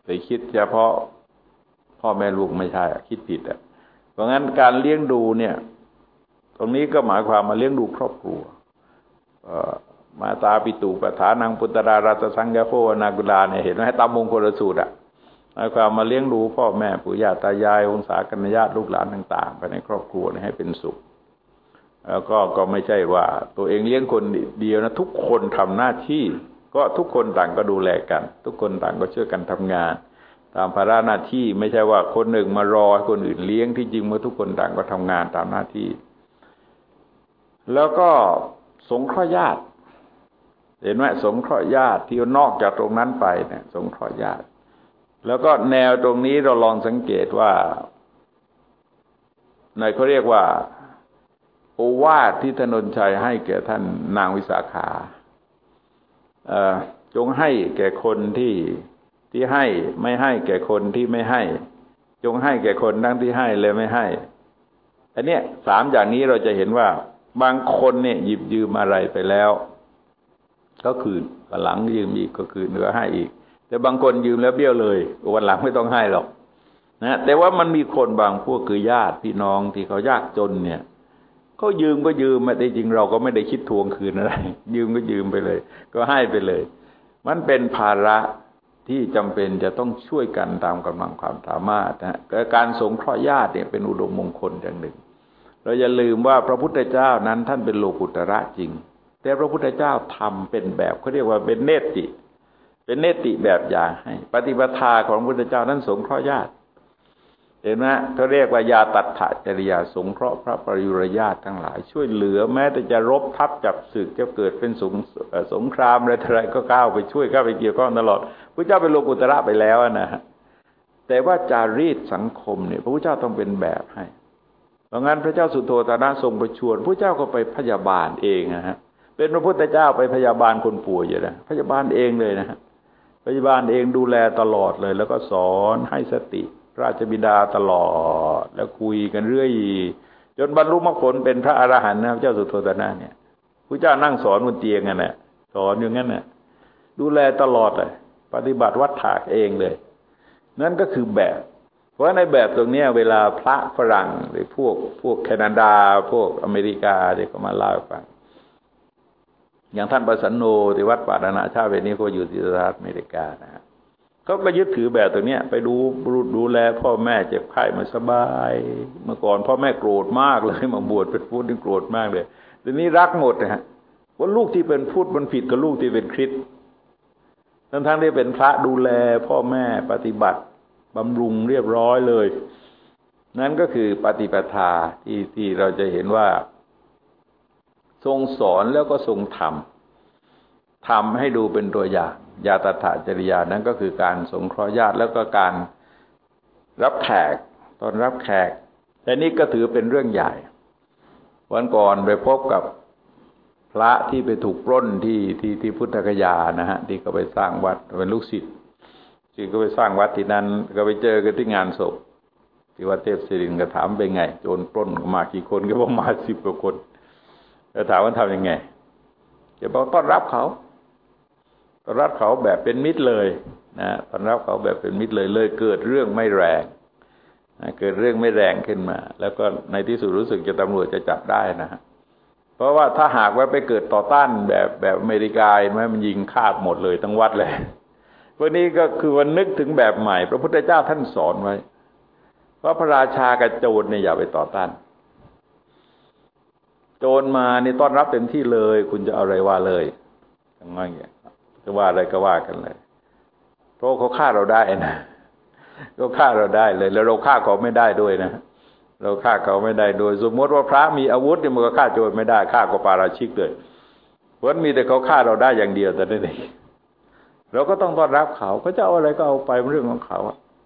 ไปคิดเฉพาะพ่อแม่ลูกไม่ใช่คิดผิดอ่ะเพราะงั้นการเลี้ยงดูเนี่ยตรงนี้ก็หมายความมาเลี้ยงดูครอบครัวมาตาปิตุปฐานังปุตตราราตสังยโภวนากุลาเนี่ยเห็นไหมตามมงคลสูตรอ่ะหมายความมาเลี้ยงดูพ่อแม่ปู่ย่าตายายวงศาคณาญาติลูกหลานต่างๆภายในครอบครัวให้เป็นสุขแล้วก็ไม่ใช่ว่าตัวเองเลี้ยงคนเดียวนะทุกคนทำหน้าที่ก็ทุกคนต่างก็ดูแลกันทุกคนต่างก็ช่วยกันทำงานตามภาระหน้าที่ไม่ใช่ว่าคนหนึ่งมารอให้คนอื่นเลี้ยงที่จริงเมื่อทุกคนต่างก็ทำงานตามหน้าที่แล้วก็สงเคราะห์ญาติเห็นไหมสงเคราะห์ญาติที่นอกจากตรงนั้นไปเนี่ยสงเคราะห์ญาติแล้วก็แนวตรงนี้เราลองสังเกตว่าในเขาเรียกว่าโอวาทที่ถนนชัยให้แก่ท่านนางวิสาขาจงให้แก่คนที่ให้ไม่ให้แก่คนที่ไม่ให้จงให้แก่คนทั้งที่ให้และไม่ให้อันเนี้ยสามอย่างนี้เราจะเห็นว่าบางคนเนี่ยหยิบยืมอะไรไปแล้วก็คืนวันหลังยืมอีกก็คืนเหลือให้อีกแต่บางคนยืมแล้วเบี้ยวเลยวันหลังไม่ต้องให้หรอกนะแต่ว่ามันมีคนบางพวกคือญาติพี่น้องที่เขายากจนเนี่ยเขายืมก็ยืมแต่จริงเราก็ไม่ได้คิดทวงคืนอะไรยืมก็ยืมไปเลยก็ให้ไปเลยมันเป็นภาระที่จำเป็นจะต้องช่วยกันตามกำลังความสามารถนะการสงเคราะห์ญาติเนี่ยเป็นอุดมมงคลอย่างหนึ่งเราอย่าลืมว่าพระพุทธเจ้านั้นท่านเป็นโลกุตระจริงแต่พระพุทธเจ้าทำเป็นแบบเขาเรียกว่าเป็นเนติแบบอย่างให้ปฏิปทาของพระพุทธเจ้านั้นสงเคราะห์ญาติเห็นไหมเขาเรียกว่ายาตัฏฐจริยาสงเคราะห์พระปริยุรญาติทั้งหลายช่วยเหลือแม้แต่จะรบทัพจับศึกจะเกิดเป็นสงครามอะไรก็ก้าวไปช่วยก้าวไปเกี่ยวข้องตลอดพระเจ้าเป็นโลกุตระไปแล้วนะฮะแต่ว่าจารีตสังคมเนี่ยพระพุทธเจ้าต้องเป็นแบบให้เพราะงั้นพระเจ้าสุโธทนะทรงประชวรพระเจ้าก็ไปพยาบาลเองนะฮะเป็นพระพุทธเจ้าไปพยาบาลคนป่วยอยู่นะพยาบาลเองเลยนะฮะพยาบาลเองดูแลตลอดเลยแล้วก็สอนให้สติราชบิดาตลอดแล้วคุยกันเรื่อยจนบรรลุมรรคผลเป็นพระอรหันต์นะพระเจ้าสุโธทนะเนี่ยพระเจ้านั่งสอนบนเตียงนั่นแหละสอนอย่างนั้นน่ะดูแลตลอดเลยปฏิบัติวัดถากเองเลยนั่นก็คือแบบเพราะในแบบตรงนี้เวลาพระฝรั่งหรือพวกแคนาดาพวกอเมริกาที่เขามาเล่าให้ฟังอย่างท่านประสันโนที่วัดป่านานาชาติเวนี้เขาอยู่ที่สหรัฐอเมริกานะเขาก็ยึดถือแบบตัวเนี้ยไปดูแลพ่อแม่เจ็บไข้มาสบายเมื่อก่อนพ่อแม่โกรธมากเลยมาบวชเป็นพุทธนี่โกรธมากเลยทีนี้รักหมดนะฮะว่าลูกที่เป็นพุทธมันผิดกับลูกที่เป็นคริสต์ทั้งที่เป็นพระดูแลพ่อแม่ปฏิบัติบำรุงเรียบร้อยเลยนั่นก็คือปฏิปทาที่เราจะเห็นว่าทรงสอนแล้วก็ทรงทำให้ดูเป็นตัวอย่างยาตถจริยานั้นก็คือการสงเคราะห์ญาติแล้วก็การรับแขกตอนรับแขกแต่นี่ก็ถือเป็นเรื่องใหญ่วันก่อนไปพบกับพระที่ไปถูกปล้นที่พุทธคยานะฮะที่เขาไปสร้างวัดเป็นลูกศิษย์ที่ก็ไปสร้างวัดที่นั้นก็ไปเจอกันที่งานศพที่วัดเทพศิรินทร์ก็ถามเป็นไงโจรปล้นมากี่คนก็บอกมา10 กว่าคนแล้วถามว่าทำยังไงแกบอกต้อนรับเขาแบบเป็นมิตรเลยนะต้อนรับเขาแบบเป็นมิตรเลยเกิดเรื่องไม่แรงเกิดเรื่องไม่แรงขึ้นมาแล้วก็ในที่สุดรู้สึกจะตำรวจจะจับได้นะฮะเพราะว่าถ้าหากว่าไปเกิดต่อต้านแบบอเมริกาเห็นไหมมันยิงฆ่าหมดเลยทั้งวัดเลยพวกนี้ก็คือวันนึกถึงแบบใหม่พระพุทธเจ้าท่านสอนไว้ว่าพระราชากับโจรเนี่ยอย่าไปต่อต้านโจรมานี่ต้อนรับเต็มที่เลยคุณจะเอาอะไรว่าเลยอย่างงั้นจะว่าอะไรก็ว่ากันเลยเพราะเขาฆ่าเราได้นะเขาฆ่าเราได้เลยแล้วเราฆ่าเขาไม่ได้ด้วยนะเราฆ่าเขาไม่ได้โดยสมมติว่าพระมีอาวุธเนี่ยมันก็ฆ่าโจรไม่ได้ฆ่าก็ปาราชิกเลยเพราะมีแต่เขาฆ่าเราได้อย่างเดียวแต่นั่นเองเราก็ต้องต้อนรับเขาจะเอาอะไรก็เอาไปเป็นเรื่องของเขา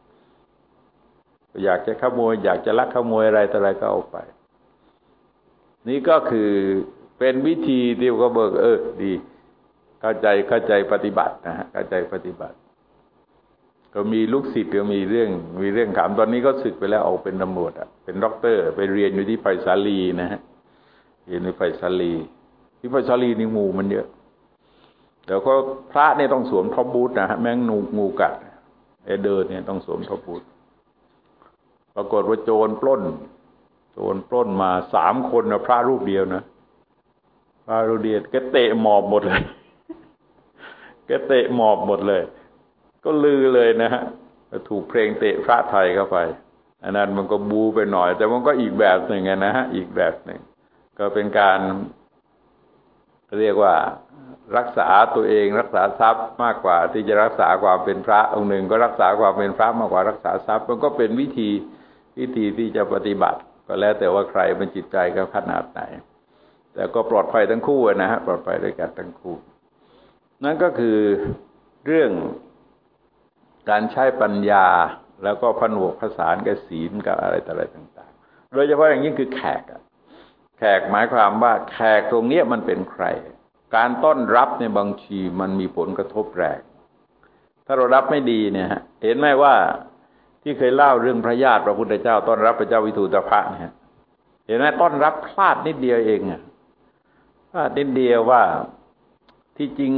อยากจะขโมยอยากจะลักขโมยอะไรแต่อะไรก็เอาไปนี่ก็คือเป็นวิธีที่เขาบอกดีเข้าใจปฏิบัตินะฮะเข้าใจปฏิบัติก็มีลูกศิษย์ก็มีเรื่องถามตอนนี้ก็ศึกไปแล้วออกเป็นตำรวจเป็นด็อกเตอร์ไปเรียนอยู่ที่ไผ่สาลีนะฮะเรียนในไผ่สาลีที่ไผ่สาลีนี่งูมันเยอะแต่ก็พระเนี่ยต้องสวมท็อปบูทนะฮะแม่งงูกัดเดินเนี่ยต้องสวมทบบุญปรากฏว่าโจรปล้นมา3 คนนะพระรูปเดียวนะพระรูปเดียวแกเตะหมอบหมดเลยแกเตะหมอบหมดเลยก็ลือเลยนะฮะถูกเพลงเตะพระไทยเข้าไปอันนั้นมันก็บูไปหน่อยแต่มันก็อีกแบบหนึ่งนะฮะอีกแบบหนึ่งก็เป็นการเรียกว่ารักษาตัวเองรักษาทรัพย์มากกว่าที่จะรักษาความเป็นพระองค์หนึ่งก็รักษาความเป็นพระมากกว่ารักษาทรัพย์มันก็เป็นวิธีที่จะปฏิบัติก็แล้วแต่ว่าใครเป็นจิตใจก็ขนาดไหนแต่ก็ปลอดภัยทั้งคู่นะฮะปลอดภัยด้วยกันทั้งคู่นั่นก็คือเรื่องการใช้ปัญญาแล้วก็ผนวกผสานกับศีลกับอะไรต่ออะไรต่างๆโดยเฉพาะอย่างยิ่งคือแขกหมายความว่าแขกตรงนี้มันเป็นใครการต้อนรับในบางทีมันมีผลกระทบแรงถ้าเรารับไม่ดีเนี่ยเห็นไหมว่าที่เคยเล่าเรื่องพระญาติพระพุทธเจ้าต้อนรับพระเจ้าวิทูตภะเนี่ยเห็นไหมต้อนรับพลาดนิดเดียวเองพลาดนิดเดียวว่าที่จริง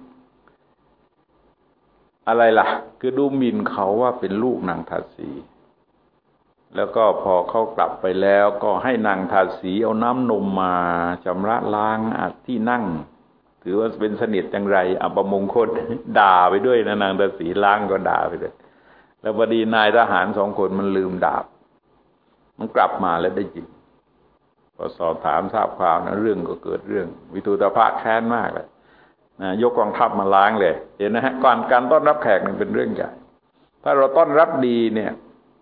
อะไรล่ะคือดูหมิ่นเขาว่าเป็นลูกนางทาสีแล้วก็พอเขากลับไปแล้วก็ให้นางทาสีเอาน้ำนมมาชำระล้างที่นั่งถือว่าเป็นสนิทอย่างไรอัปมงคลด่าไปด้วยนะนางทาสีล้างก็ด่าไปด้วยแล้วพอดีนายทหาร2 คนมันลืมดาบมันกลับมาแล้วได้ยินพอสอบถามทราบข่าวนะเรื่องก็เกิดเรื่องวิทูตภะแค้นมากเลยนะยกกองทัพมาล้างเลยเห็นนะฮะการต้อนรับแขกนี่เป็นเรื่องใหญ่ถ้าเราต้อนรับดีเนี่ย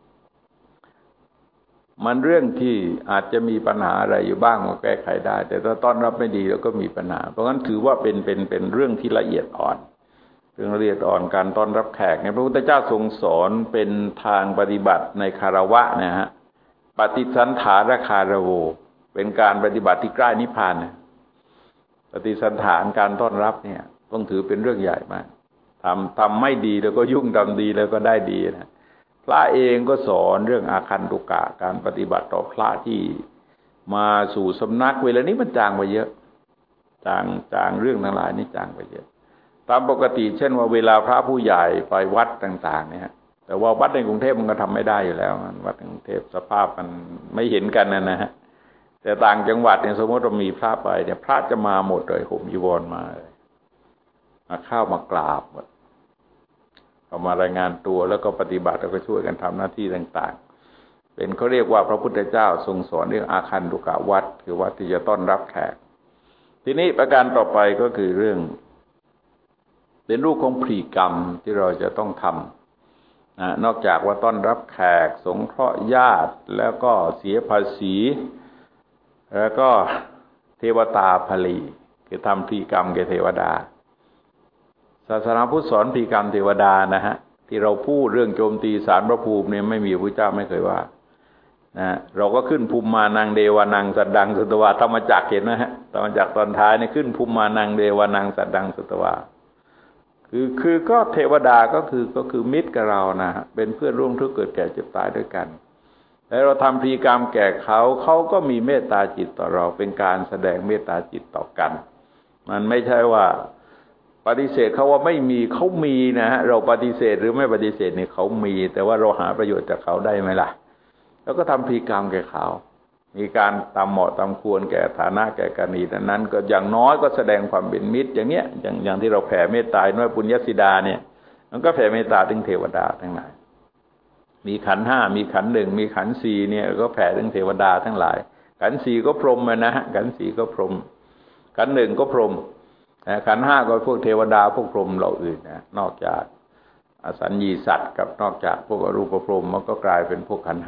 มันเรื่องที่อาจจะมีปัญหาอะไรอยู่บ้างก็แก้ไขได้แต่ถ้าต้อนรับไม่ดีแล้วก็มีปัญหาเพราะงั้นถือว่าเป็นเรื่องที่ละเอียดอ่อนเรื่องละเอียดอ่อนการต้อนรับแขกเนี่ยพระพุทธเจ้าทรงสอนเป็นทางปฏิบัติในคารวะนะฮะปฏิสันถานคารโวเป็นการปฏิบัติที่ใกล้นิพพานนะปฏิสันถานการต้อนรับเนี่ยต้องถือเป็นเรื่องใหญ่มากทำไม่ดีแล้วก็ยุ่งทำดีแล้วก็ได้ดีนะพระเองก็สอนเรื่องอาคันตุกะการปฏิบัติต่อพระที่มาสู่สำนักเวลานี้มันจางไปเยอะจางเรื่องทั้งหลายนี่จางไปเยอะตามปกติเช่นว่าเวลาพระผู้ใหญ่ไปวัดต่างๆเนี่ยแต่ว่าวัดในกรุงเทพมันก็ทำไม่ได้อยู่แล้ววัดในกรุงเทพสภาพมันไม่เห็นกันนะฮะแต่ต่างจังหวัดเนี่ยสมมติเรามีพระไปเนี่ยพระจะมาหมดเลยห่มจีวรมาเลยมาเข้ามากราบหมดเขามารายงานตัวแล้วก็ปฏิบัติแล้วก็ช่วยกันทำหน้าที่ต่างๆเป็นเขาเรียกว่าพระพุทธเจ้าทรงสอนเรื่องอาคันตุกะวัดคือวัดที่จะต้อนรับแขกทีนี้ประการต่อไปก็คือเรื่องเป็นรูปของพฤติกรรมที่เราจะต้องทำนอกจากว่าต้อนรับแขกสงเคราะห์ญาติแล้วก็เสียภาษีแล้วก็เทวตาภลีคือทำพฤติกรรมแก่เทวดาศาสนาพุทธสอนพฤติกรรมเทวดานะฮะที่เราพูดเรื่องโจมตีศาลพระภูมิเนี่ยไม่มีพระเจ้าไม่เคยว่านะเราก็ขึ้นภูมิมานังเดวานังสัตดังสุตวาธรรมจักรเห็นนะฮะธรรมจักรตอนท้ายนี่ขึ้นภูมิมานังเดวานังสัตดังสุตวาคือก็เทวดาก็คือมิตรกับเรานะฮะเป็นเพื่อนร่วมทุกข์เกิดแก่เจ็บตายด้วยกันแล้วเราทำพฤติกรรมแก่เขาก็มีเมตตาจิตต่อเราเป็นการแสดงเมตตาจิตต่อกันมันไม่ใช่ว่าปฏิเสธเขาว่าไม่มีเขามีนะฮะเราปฏิเสธหรือไม่ปฏิเสธเนี่ยเขามีแต่ว่าเราหาประโยชน์จากเขาได้ไหมล่ะแล้วก็ทำพฤติกรรมแก่เขามีการตามเหมาะตามควรแก่ฐานะแก่กรณีนั้นก็อย่างน้อยก็แสดงความเป็นมิตรอย่างเนี้ยอย่างที่เราแผ่เมตตาน้อยปุญญสิดาเนี่ยมันก็แผ่เมตตาถึงเทวดาทั้งหลายมีขันธ์5มีขันธ์1มีขันธ์4เนี่ยก็แผ่ถึงเทวดาทั้งหลายขันธ์4ก็พรหมนะฮะขันธ์4ก็พรหมขันธ์1ก็พรหมขันธ์5ก็พวกเทวดาพวกพรหมเราอื่นนะนอกจากอสัญญีสัตว์กับนอกจากพวกอรูปพรหมมันก็กลายเป็นพวกขันธ์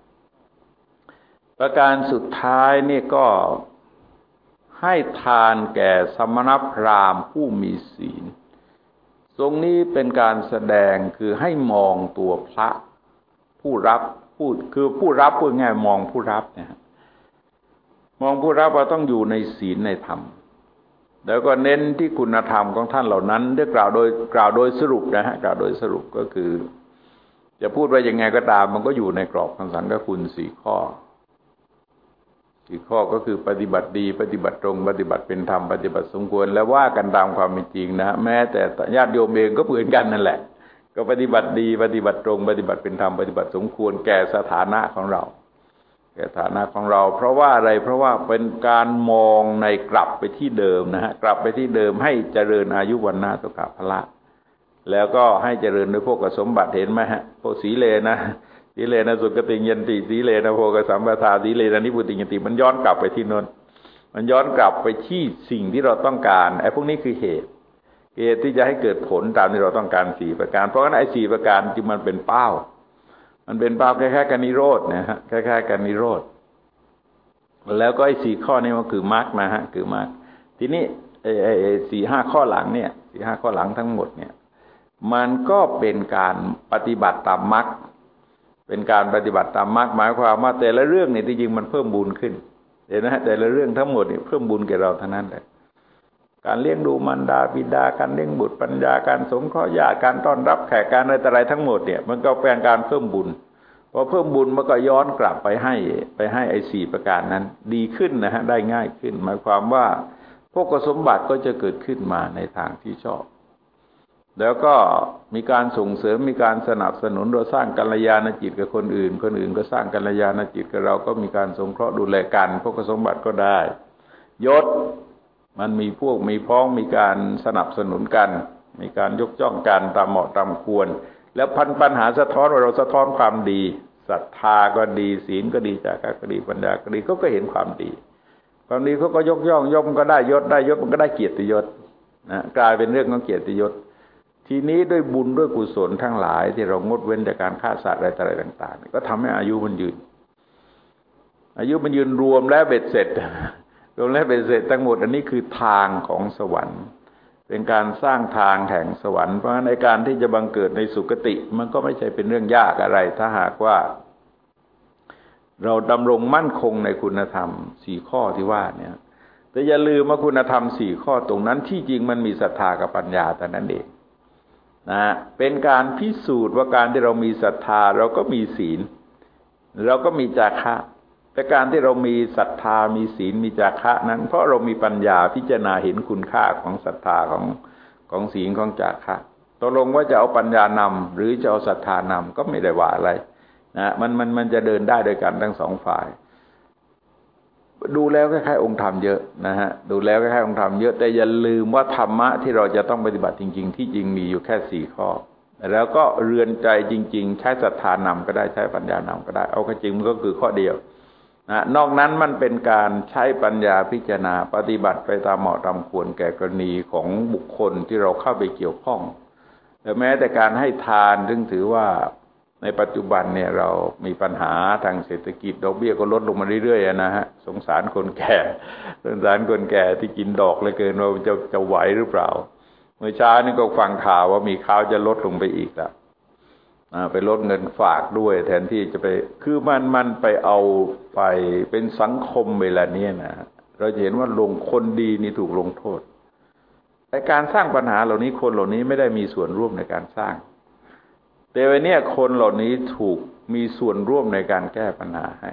5ประการสุดท้ายนี่ก็ให้ทานแก่สมณพราหมณ์ผู้มีศีลตรงนี้เป็นการแสดงคือให้มองตัวพระผู้รับผู้รับพูดง่ายมองผู้รับเนี่ยมองผู้รับว่าต้องอยู่ในศีลในธรรมแล้วก็เน้นที่คุณธรรมของท่านเหล่านั้นได้กล่าวโดยสรุปนะฮะกล่าวโดยสรุปก็คือจะพูดว่ายังไงก็ตามมันก็อยู่ในกรอบคำสังฆคุณ4 ข้อก็คือปฏิบัติดีปฏิบัติตรงปฏิบัติเป็นธรรมปฏิบัติสมควรและว่ากันตามความเป็นจริงนะแม้แต่ญาติโยมเองก็เหมือนกันนั่นแหละก็ปฏิบัติดีปฏิบัติตรงปฏิบัติเป็นธรรมปฏิบัติสมควรแก่สถานะของเราแก่ฐานะของเราเพราะว่าอะไรเพราะว่าเป็นการมองในกลับไปที่เดิมนะฮะกลับไปที่เดิมให้เจริญอายุวรรณะสุขภละแล้วก็ให้เจริญด้วยพวกสมบัติเห็นไหมฮะพวกสีเลนะสีเลนะสุขติยันติสีเลนะโภคสัมปทาสีเลนะนิพุติยันติมันย้อนกลับไปที่โน้นมันย้อนกลับไปที่สิ่งที่เราต้องการไอ้พวกนี้คือเหตุที่จะให้เกิดผลตามที่เราต้องการ4ประการเพราะฉะนั้นไอ้4ประการที่มันเป็นเป้ามันเป็นเป้าคล้ายๆกันนิโรธนะฮะคล้ายๆกันนิโรธแล้วก็ไอ้4ข้อนี้มันคือมรรคนะฮะคือมรรคทีนี้ไอ้4-5ข้อหลังเนี่ย4-5ข้อหลังทั้งหมดเนี่ยมันก็เป็นการปฏิบัติตามมรรคเป็นการปฏิบัติตามมรรคหมายความว่าแต่ละเรื่องเนี่ยที่จริงมันเพิ่มบุญขึ้นเห็นไหมฮะแต่ละเรื่องทั้งหมดเนี่ยเพิ่มบุญแก่เราทั้งนั้นเลยการเลี้ยงดูมารดาบิดาการเลี้ยงบุตรปัญญาการสงเคราะห์ญาติการต้อนรับแขกการอะไรทั้งหมดเนี่ยมันก็เป็นการเพิ่มบุญพอเพิ่มบุญมันก็ย้อนกลับไปให้ไอ้4ประการนั้นดีขึ้นนะฮะได้ง่ายขึ้นหมายความว่าพวกสมบัติก็จะเกิดขึ้นมาในทางที่ชอบแล้วก็มีการส่งเสริมมีการสนับสนุนเราสร้างกัลยาณจิตกับคนอื่นคนอื่นก็สร้างกัลยาณจิตกับเราก็มีการสงเคราะห์ดูแลกันพวกสมบัติก็ได้ยศมันมีพวกมีพ้องมีการสนับสนุนกันมีการยกย่องกันตามเหมาะตามควรแล้วปัญหาสะท้อนว่าเราสะท้อนความดีศรัทธาก็ดีศีลก็ดีจาคะก็ดีปัญญาก็ดีก็เห็นความดีความดีเขาก็ยกย่องยศก็ได้ยศมันก็ได้เกียรติยศนะกลายเป็นเรื่องของเกียรติยศทีนี้ด้วยบุญด้วยกุศลทั้งหลายที่เรางดเว้นจากการฆ่าสัตว์อะไรต่างๆก็ทำให้อายุมันยืนรวมแล้วเบ็ดเสร็จทั้งหมดอันนี้คือทางของสวรรค์เป็นการสร้างทางแห่งสวรรค์เพราะฉะนั้นในการที่จะบังเกิดในสุคติมันก็ไม่ใช่เป็นเรื่องยากอะไรถ้าหากว่าเราดำรงมั่นคงในคุณธรรม4ข้อที่ว่าเนี่ยแต่อย่าลืมว่าคุณธรรม4ข้อตรงนั้นที่จริงมันมีศรัทธากับปัญญาแต่นั้นเองนะเป็นการพิสูจน์ว่าการที่เรามีศรัทธาเราก็มีศีลเราก็มีจาคะแต่การที่เรามีศรัทธามีศีลมีจาคะนั้นเพราะเรามีปัญญาพิจารณาเห็นคุณค่าของศรัทธาของศีลของจาคะตกลงว่าจะเอาปัญญานำหรือจะเอาศรัทธานำก็ไม่ได้ว่าอะไรนะมันจะเดินได้โดยกันทั้งสองฝ่ายดูแล้วคล้ายๆองค์ธรรมเยอะนะฮะดูแล้วคล้ายๆองค์ธรรมเยอะแต่อย่าลืมว่าธรรมะที่เราจะต้องปฏิบัติจริงๆที่จริงมีอยู่แค่4ข้อแล้วก็เรือนใจจริงๆใช้ศรัทธานำก็ได้ใช้ปัญญานำก็ได้เอาจริงมันก็คือข้อเดียวนะนอกนั้นมันเป็นการใช้ปัญญาพิจารณาปฏิบัติไปตามเหมาะตามควรแก่กรณีของบุคคลที่เราเข้าไปเกี่ยวข้องและแม้แต่การให้ทานซึ่งถือว่าในปัจจุบันเนี่ยเรามีปัญหาทางเศรษฐกิจดอกเบี้ยก็ลดลงมาเรื่อยๆนะฮะสงสารคนแก่ที่กินดอกเหลือเกินว่าจะไหวหรือเปล่าเมื่อเช้านี่ก็ฟังข่าวว่ามีข่าวจะลดลงไปอีกแล้วไปลดเงินฝากด้วยแทนที่จะไปคือมันไปเอาไปเป็นสังคมเวลานี้นะเราจะเห็นว่าคนดีนี่ถูกลงโทษแต่การสร้างปัญหาเหล่านี้คนเหล่านี้ไม่ได้มีส่วนร่วมในการสร้างแต่วันนี้คนเหล่านี้ถูกมีส่วนร่วมในการแก้ปัญหาให้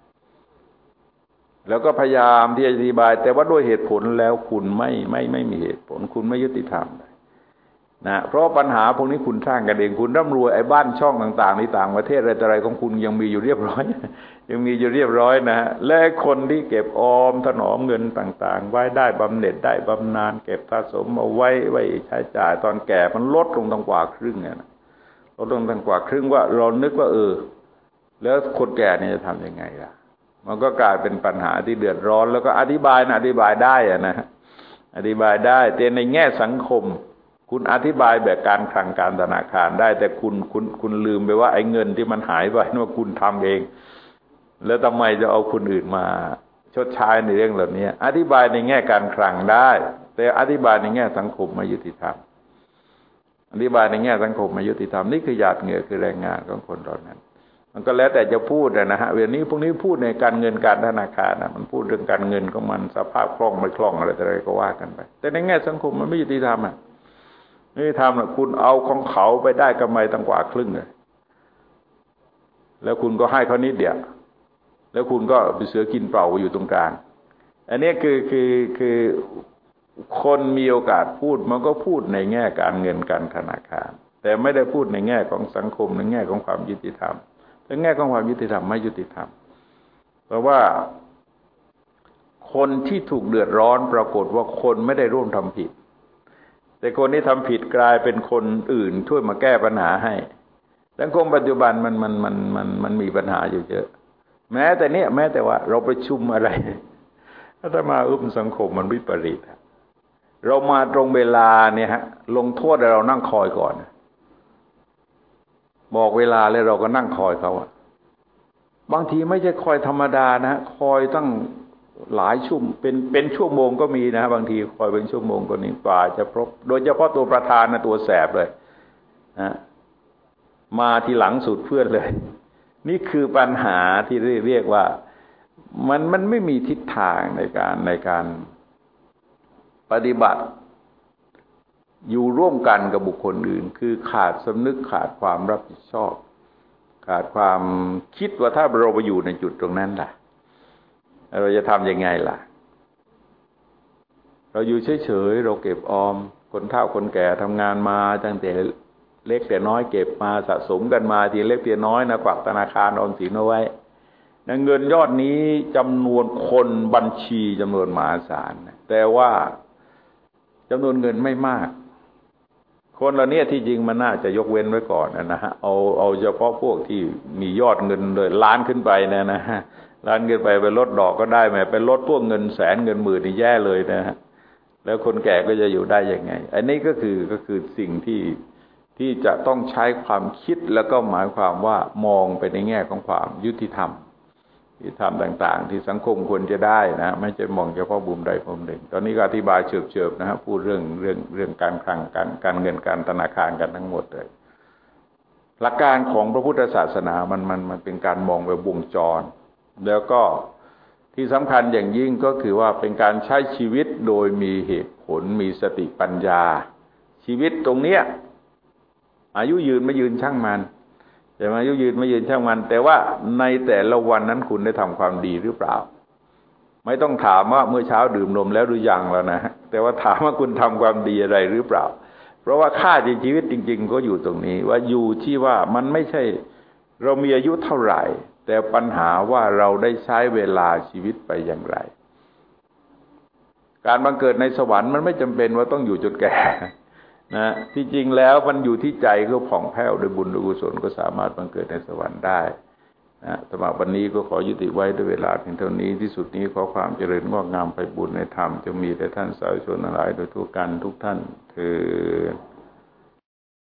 แล้วก็พยายามที่จะอธิบายแต่ว่าด้วยเหตุผลแล้วคุณไม่มีเหตุผลคุณไม่ยุติธรรมนะเพราะปัญหาพวกนี้คุณสร้างกันเองคุณร่ำรวยไอ้บ้านช่องต่างๆในต่างประเทศอะไรของคุณยังมีอยู่เรียบร้อยนะฮะและคนที่เก็บออมถนอมเงินต่างๆไว้ได้บำเหน็จได้บำนาญเก็บสะสมเอาไว้ใช้จ่ายตอนแก่มันลดลงตั้งกว่าครึ่งนะลดลงตั้งกว่าครึ่งว่าเรานึกว่าแล้วคนแก่เนี่ยจะทำยังไงล่ะมันก็กลายเป็นปัญหาที่เดือดร้อนแล้วก็อธิบายได้นะอธิบายได้แต่ในแง่สังคมคุณอธิบายแบบการคลังการธนาคารได้แต่คุณลืมไปว่าไอ้เงินที่มันหายไปนั่นว่าคุณทำเองแล้วทำไมจะเอาคนอื่นมาชดใช้ในเรื่องเหล่านี้อธิบายในแง่การคลังได้แต่อธิบายในแง่สังคมไม่ยุติธรรมอธิบายในแง่สังคมไม่ยุติธรรมนี่คือหยาดเหงื่อคือแรงงานของคนเหล่านั้นมันก็แล้วแต่จะพูดนะฮะเวลานี้พวกนี้พูดในการเงินการธนาคารนะมันพูดเรื่องการเงินของมันสภาพคล่องไม่คล่องอะไรก็ว่ากันไปแต่ในแง่สังคมมันไม่ยุติธรรมไม่ทำหรอกคุณเอาของเขาไปได้กำไรตั้งกว่าครึ่งเลยแล้วคุณก็ให้เขานิดเดียวแล้วคุณก็ไปเสือกินเปล่าอยู่ตรงกลางอันนี้คือคนมีโอกาสพูดมันก็พูดในแง่การเงินการธนาคารแต่ไม่ได้พูดในแง่ของสังคมในแง่ของความยุติธรรมในแง่ของความยุติธรรมไม่ยุติธรรมเพราะว่าคนที่ถูกเดือดร้อนปรากฏว่าคนไม่ได้ร่วมทำผิดแต่คนที่ทำผิดกลายเป็นคนอื่นช่วยมาแก้ปัญหาให้สังคมปัจจุบันมันมีปัญหาอยู่เยอะแม้แต่ว่าเราประชุมอะไรถ้ามาสังคมมันวิปริตเรามาตรงเวลาเนี่ยฮะลงโทษเรานั่งคอยก่อนบอกเวลาแล้วเราก็นั่งคอยเขาบางทีไม่ใช่คอยธรรมดานะคอยตั้งหลายชั่วเป็นชั่วโมงก็มีนะบางทีคอยเป็นชั่วโมงก็นี่กว่าจะครบโดยเฉพาะตัวประธานนะตัวแสบเลยนะมาทีหลังสุดเพื่อนเลยนี่คือปัญหาที่เรียกว่ามันไม่มีทิศทางในการปฏิบัติอยู่ร่วมกันกับบุคคลอื่นคือขาดสำนึกขาดความรับผิดชอบขาดความคิดว่าถ้าเราไปอยู่ในจุดตรงนั้นล่ะเราจะทำยังไงล่ะเราอยู่เฉยๆเราเก็บออมคนเฒ่าคนแก่ทำงานมาตั้งแต่เล็กแต่น้อยเก็บมาสะสมกันมาทีเล็กทีน้อยนะกวักธนาคารออมสินเอาไว้เงินยอดนี้จำนวนคนบัญชีจำนวนมหาศาลแต่ว่าจำนวนเงินไม่มากคนเหล่านี้ที่จริงมันน่าจะยกเว้นไว้ก่อนนะฮะเอาเฉพาะพวกที่มียอดเงินเลยล้านขึ้นไปนะฮะล้านขึ้นไปลดดอกก็ได้แม้ไปลดพวกเงินแสนเงินหมื่นนี่แย่เลยนะฮะแล้วคนแก่ก็จะอยู่ได้ยังไงอันนี้ก็คือสิ่งที่จะต้องใช้ความคิดแล้วก็หมายความว่ามองไปในแง่ของความยุติธรรมต่างๆที่สังคมควรจะได้นะไม่ใช่มองเฉพาะมุมใดมุมหนึ่งตอนนี้ก็อธิบายเฉิบๆนะฮะพูดเรื่องการคลังการเงินการธนาคารกันทั้งหมดเลยหลักการของพระพุทธศาสนามันเป็นการมองแบบวงจรแล้วก็ที่สำคัญอย่างยิ่งก็คือว่าเป็นการใช้ชีวิตโดยมีเหตุผลมีสติปัญญาชีวิตตรงเนี้ยอายุยืนไม่ยืนช่างมันแต่อายุยืนไม่ยืนช่างมันแต่ว่าในแต่ละวันนั้นคุณได้ทำความดีหรือเปล่าไม่ต้องถามว่าเมื่อเช้าดื่มนมแล้วหรือยังแล้วนะแต่ว่าถามว่าคุณทำความดีอะไรหรือเปล่าเพราะว่าค่าในชีวิตจริงๆก็อยู่ตรงนี้ว่าอยู่ที่ว่ามันไม่ใช่เรามีอายุเท่าไหร่แต่ปัญหาว่าเราได้ใช้เวลาชีวิตไปอย่างไรการบังเกิดในสวรรค์มันไม่จำเป็นว่าต้องอยู่จนแก่นะที่จริงแล้วมันอยู่ที่ใจก็ผ่องแผ้วด้วยบุญด้วยกุศลก็สามารถบังเกิดในสวรรค์ได้นะสำหรับวันนี้ก็ขอยุติไว้ด้วยเวลาเพียงเท่านี้ที่สุดนี้ขอความเจริญงอกงามไปบุญในธรรมจะมีแต่ท่านสาธุชนทั้งหลายโดยทั่วกันทุกท่านเทอญ